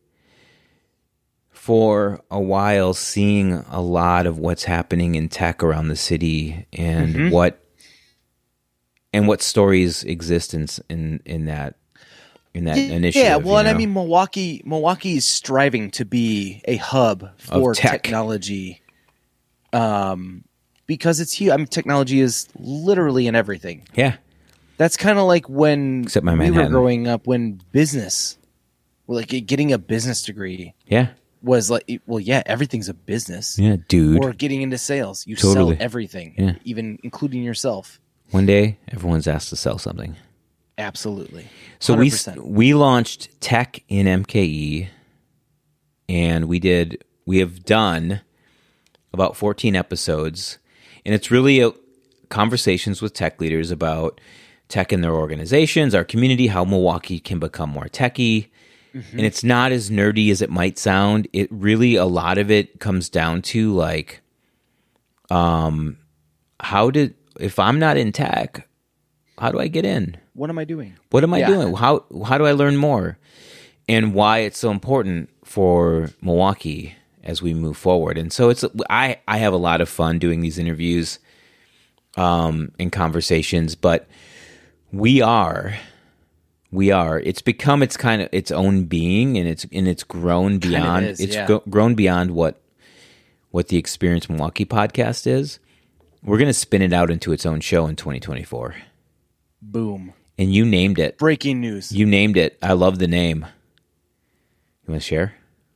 for a while seeing a lot of what's happening in tech around the city and Mm-hmm. what and what stories exist in s- in, in that in that initiative. Yeah, well, you and I know? mean, Milwaukee, Milwaukee is striving to be a hub for tech. technology, um, because it's huge. I mean, technology is literally in everything. yeah. That's kind of like when Except my we were Manhattan. growing up, when business, like getting a business degree, Yeah. was like, well, yeah, everything's a business. Yeah, dude. Or getting into sales, you Totally. sell everything, Yeah. even including yourself. One day everyone's asked to sell something. Absolutely. So we one hundred percent. we launched tech in M K E, and we did we have done about fourteen episodes, and it's really a, conversations with tech leaders about tech in their organizations, our community, how Milwaukee can become more techy. And it's not as nerdy as it might sound. It really, a lot of it comes down to like, um, how did if I'm not in tech, how do I get in? What am I doing? What am I Yeah. doing? How how do I learn more? And why it's so important for Milwaukee as we move forward. And so it's I, I have a lot of fun doing these interviews um and conversations, but we are we are it's become its kind of its own being, and it's and it's grown beyond is, it's yeah. go, grown beyond what what the Experience Milwaukee podcast is. We're going to spin it out into its own show in twenty twenty-four. Boom. And you named it. Breaking news. You named it. I love the name. You want to share?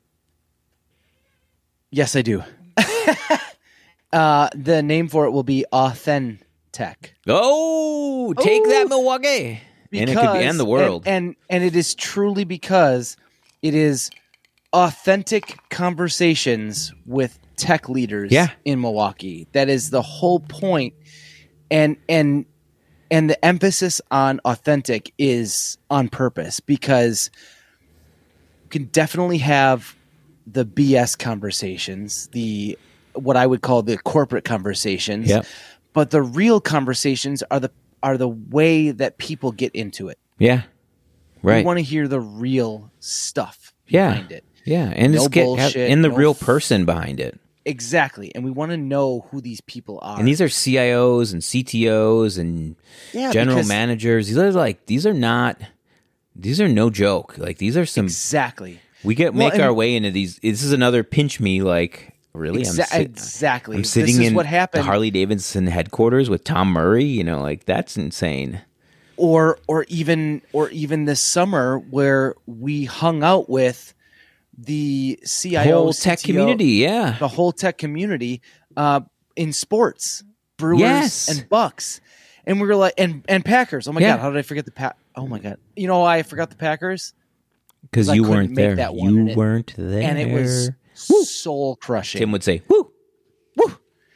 Yes, I do. uh, the name for it will be Authentic. Oh, take Ooh. that, Milwaukee. And it could be and the world. And, and and it is truly because it is authentic conversations with tech leaders Yeah. in Milwaukee. That is the whole point. And and and the emphasis on authentic is on purpose, because you can definitely have the B S conversations, the what I would call the corporate conversations. Yep. But the real conversations are the are the way that people get into it. Yeah. We Right. want to hear the real stuff Yeah. behind it. Yeah. And No it's get, have, bullshit, and the no real f- person behind it. Exactly. And we want to know who these people are. And these are C I Os and C T Os and Yeah, general because- managers. These are like, these are not, these are no joke. Like, these are some, Exactly. we get, Well, make and- our way into these. This is another pinch me, like, really? Exa- I'm sit- exactly. I'm This sitting is in what the happened. Harley Davidson headquarters with Tom Murray. You know, like, that's insane. or or even or even this summer where we hung out with the C I O Whole tech C T O, community. Yeah. the whole tech community uh, in sports, Brewers Yes. and Bucks, and we were like, and and Packers. Oh my Yeah. god, how did I forget the Pack? Oh my god, you know why I forgot the Packers? Because I you couldn't weren't make there. that one, You and it- weren't there. And it was soul crushing. Tim would say, woo.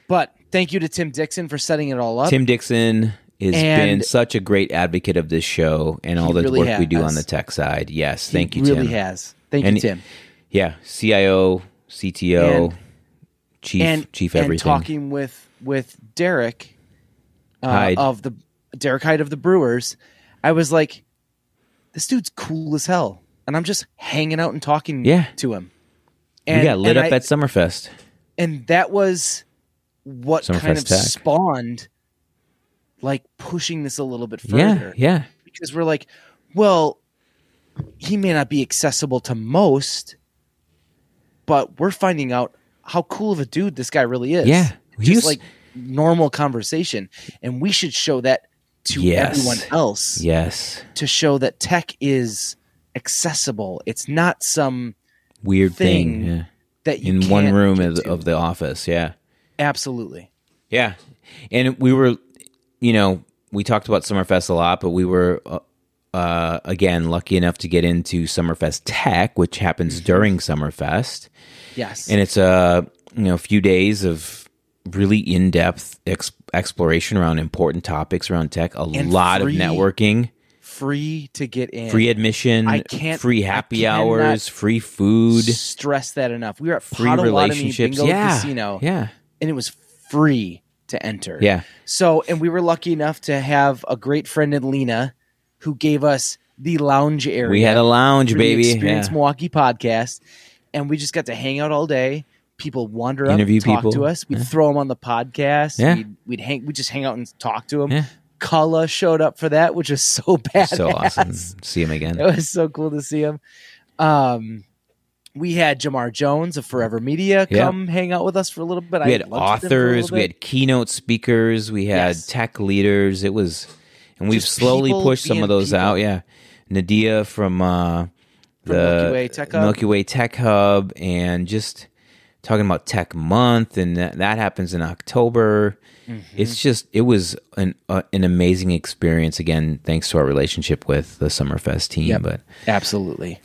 But thank you to Tim Dixon for setting it all up. Tim Dixon has And been such a great advocate of this show and all the really work we do has. on the tech side. Yes, He thank you, really Tim. has. Thank And- you, Tim. Yeah, C I O, C T O, And- chief, and chief and everything. talking with with Derek uh, Hyde. of the Derek Hyde of the Brewers, I was like, this dude's cool as hell, and I'm just hanging out and talking Yeah. to him. we And, got lit and up I- at Summerfest. and that was what Summerfest kind of Tech. spawned like pushing this a little bit Yeah, further. yeah. Because we're like, well, he may not be accessible to most, but we're finding out how cool of a dude this guy really is. Yeah. He Just was- like normal conversation. And we should show that to Yes. everyone else Yes. to show that tech is accessible. It's not some Weird thing. thing yeah. that you In one can't room get of, to. of the office. Yeah. Absolutely. Yeah. And we were, you know, we talked about Summerfest a lot, but we were, uh, uh, again, lucky enough to get into Summerfest Tech, which happens Mm-hmm. during Summerfest. Yes. And it's a, you know, a few days of really in-depth ex- exploration around important topics around tech, a And lot free- of networking, free to get in. free admission, I can't- free I happy cannot hours, free food, stress that enough. We were at free Potawatomi relationships. Bingo Yeah. Casino, Yeah. and it was free to enter. Yeah. So, and we were lucky enough to have a great friend in Lena who gave us the lounge area. We had a lounge, through the baby. Experience Yeah. Milwaukee podcast, and we just got to hang out all day. People wander up, Interview talk people. to us. We'd Yeah. throw them on the podcast. Yeah. We'd, we'd hang. We'd just hang out and talk to them. Yeah. Kala showed up for that, which was so badass. So awesome. See him again. It was so cool to see him. Um, we had Jamar Jones of Forever Media Yeah. come hang out with us for a little bit. We I had lunch with him for a authors, little we bit. had keynote speakers, we had Yes. tech leaders. It was, and we've Just slowly people pushed some being of those people. out. Yeah, Nadia from uh, From the Milky Way Tech Hub. Milky Way Tech Hub, and just talking about Tech Month, and that, that happens in October. Mm-hmm. It's just, it was an uh, an amazing experience. Again, thanks to our relationship with the Summerfest team. Yep. But Absolutely.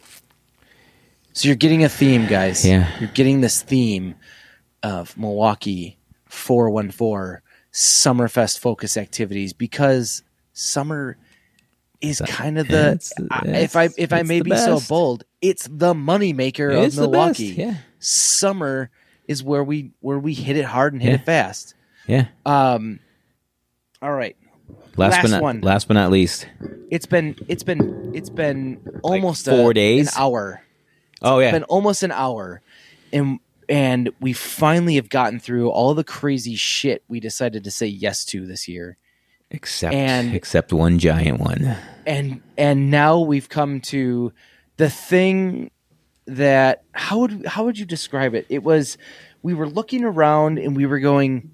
So you're getting a theme, guys. Yeah. You're getting this theme of Milwaukee four one four Summerfest focus activities because summer is kind of the It's- I- if I if I it's may the be so best. bold, it's the moneymaker It of is the best, Milwaukee. yeah. Summer is where we where we hit it hard and hit Yeah. it fast. yeah, Um all right. last, last but not one. last but not least. It's been it's been it's been almost four a- days? an hour. Oh yeah, It's been almost an hour, and and we finally have gotten through all the crazy shit we decided to say yes to this year, except and- except one giant one. and and now we've come to the thing that how would how would you describe it? It was we were looking around and we were going,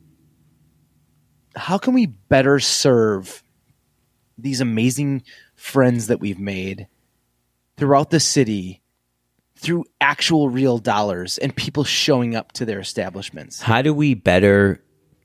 how can we better serve these amazing friends that we've made throughout the city? Through actual real dollars and people showing up to their establishments. How do we better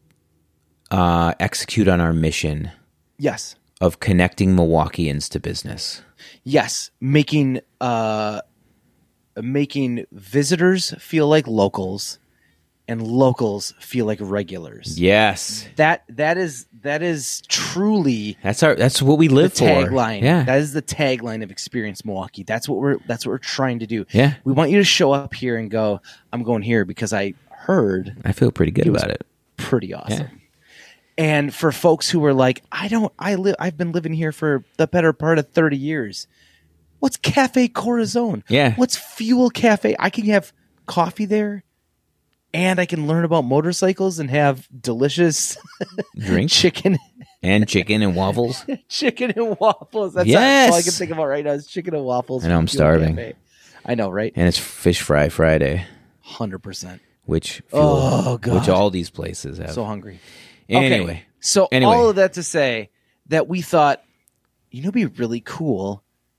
uh, execute on our mission Yes. of connecting Milwaukeeans to business? Yes. Making uh making visitors feel like locals and locals feel like regulars. Yes, That that is that is truly that's our that's what we the live for. tagline. Yeah, That is the tagline of Experience Milwaukee. That's what we're that's what we're trying to do. yeah. We want you to show up here and go, I'm going here because I heard I feel pretty good It was- about it. pretty awesome. Yeah. And for folks who are like, I don't, I live, I've been living here for the better part of thirty years. What's Cafe Corazon? Yeah. What's Fuel Cafe? I can have coffee there, and I can learn about motorcycles and have delicious Drink chicken, and chicken and waffles. chicken and waffles. That's Yes. all I can think about right now is chicken and waffles. I know, from I'm Fuel starving. Cafe. I know, right? And it's Fish Fry Friday, Hundred percent. which fuel, Oh, God. which all these places have. So hungry. anyway, Okay, so Anyway. all of that to say that we thought, you know, it'd be really cool.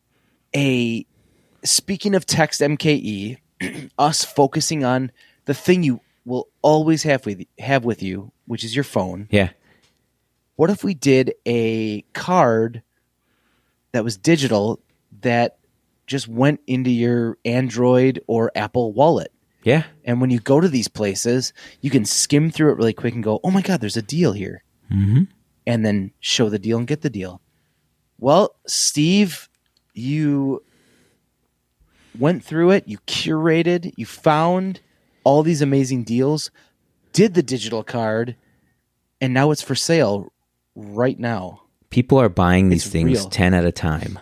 A speaking of text M K E, us focusing on the thing you will always have with have with you, which is your phone. yeah, What if we did a card that was digital that just went into your Android or Apple wallet? Yeah. And when you go to these places, you can skim through it really quick and go, oh my God, there's a deal here. Mm-hmm. And then show the deal and get the deal. Well, Steve, you went through it, you curated, you found all these amazing deals, did the digital card, and now it's for sale right now. People are buying these It's things real. ten at a time.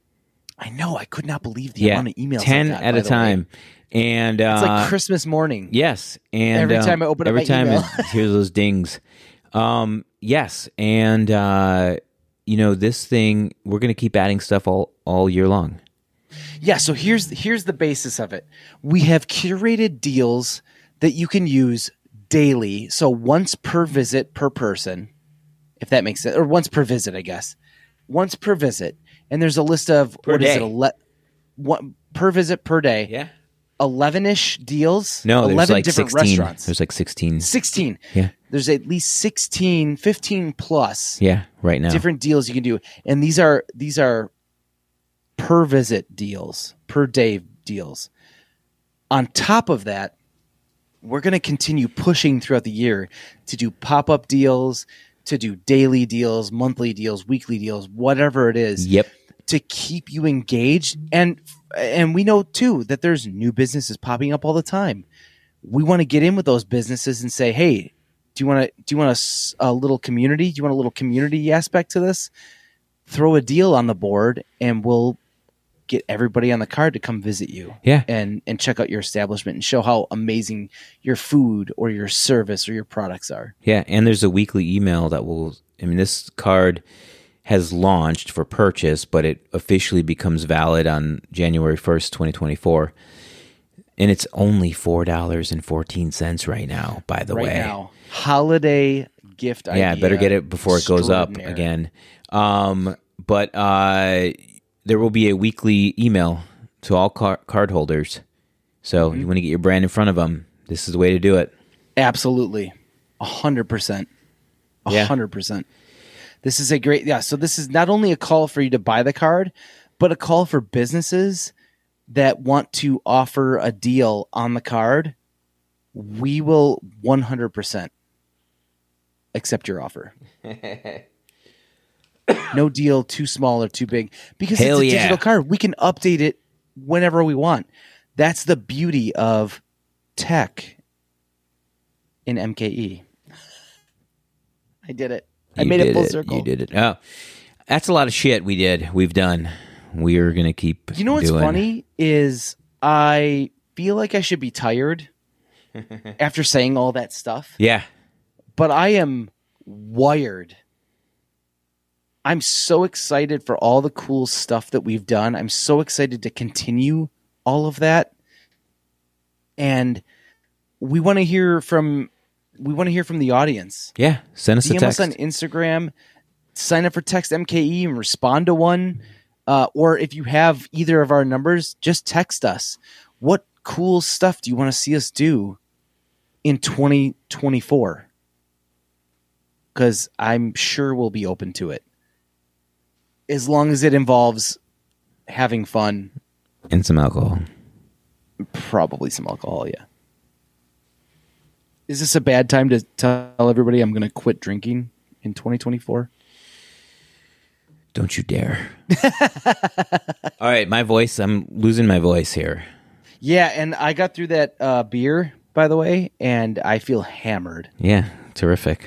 I know. I could not believe the Yeah, amount of emails I ten got, at by a the way. time. And uh, It's like Christmas morning. yes, and Every um, time I open up every my time email. it hears those dings. Um, yes, and uh, you know this thing, we're going to keep adding stuff all all year long. Yeah, so here's here's the basis of it. We have curated deals that you can use daily, so once per visit per person, if that makes sense, or once per visit, I guess. Once per visit, and there's a list of Per what is day. it? Ele- one per visit per day. Yeah. eleven-ish deals. No, there's eleven like different sixteen. restaurants. There's like sixteen. sixteen. Yeah. There's at least sixteen, fifteen plus. Yeah, right now. Different deals you can do, and these are these are per visit deals, per day deals. On top of that, we're going to continue pushing throughout the year to do pop-up deals, to do daily deals, monthly deals, weekly deals, whatever it is, Yep. to keep you engaged. And and we know too that there's new businesses popping up all the time. We want to get in with those businesses and say, hey, do you want to do you want a, s- a little community? Do you want a little community aspect to this? Throw a deal on the board, and we'll get everybody on the card to come visit you. Yeah. and and check out your establishment and show how amazing your food or your service or your products are. Yeah, and there's a weekly email that will, I mean, this card has launched for purchase, but it officially becomes valid on January first, twenty twenty-four. And it's only four dollars and fourteen cents right now, by the right way. now, holiday gift idea. Yeah, I better get it before it goes up extraordinaire. again. Um, but uh, there will be a weekly email to all car- card holders. So Mm-hmm. you want to get your brand in front of them, this is the way to do it. Absolutely. A hundred percent. A Yeah. hundred percent. This is a great, yeah. So this is not only a call for you to buy the card, but a call for businesses that want to offer a deal on the card. We will one hundred percent accept your offer. No deal too small or too big, because Hell it's a yeah. digital card. We can update it whenever we want. That's the beauty of tech in M K E. I did it. I You made it did full circle. You did it. Oh, that's a lot of shit we did. We've done. We're going to keep You know what's doing. funny is I feel like I should be tired after saying all that stuff, Yeah. but I am wired. I'm so excited for all the cool stuff that we've done. I'm so excited to continue all of that. And we want to hear from we want to hear from the audience. Yeah. Send us a D M us text. on Instagram, sign up for Text M K E and respond to one. Uh, or if you have either of our numbers, just text us. What cool stuff do you want to see us do in twenty twenty-four? Because I'm sure we'll be open to it. As long as it involves having fun, And some alcohol. probably some alcohol, yeah. Is this a bad time to tell everybody I'm going to quit drinking in twenty twenty-four? Don't you dare. All right. My voice. I'm losing my voice here. Yeah, and I got through that uh, beer, by the way, and I feel hammered. Yeah. Terrific.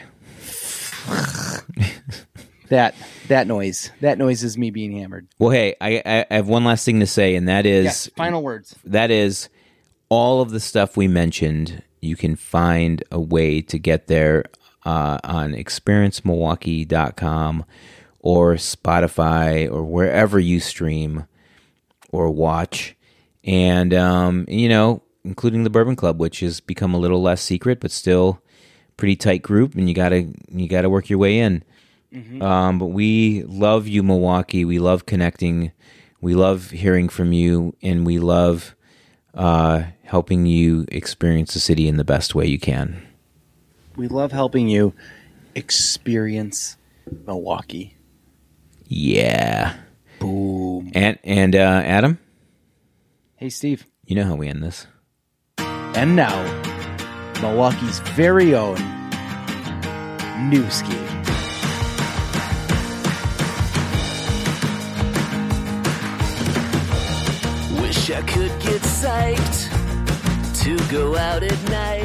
That that noise, that noise is me being hammered. Well, hey, I, I I have one last thing to say, and that is Yes, final words. that is all of the stuff we mentioned. You can find a way to get there uh, on experience milwaukee dot com or Spotify or wherever you stream or watch. And, um, you know, including the Bourbon Club, which has become a little less secret, but still pretty tight group, and you gotta you gotta work your way in. Um, but we love you, Milwaukee. We love connecting. We love hearing from you, and we love uh, helping you experience the city in the best way you can. We love helping you experience Milwaukee. Yeah. Boom. And and uh, Adam, Hey, Steve. you know how we end this. And now, Milwaukee's very own Newski. Wish I could get psyched to go out at night.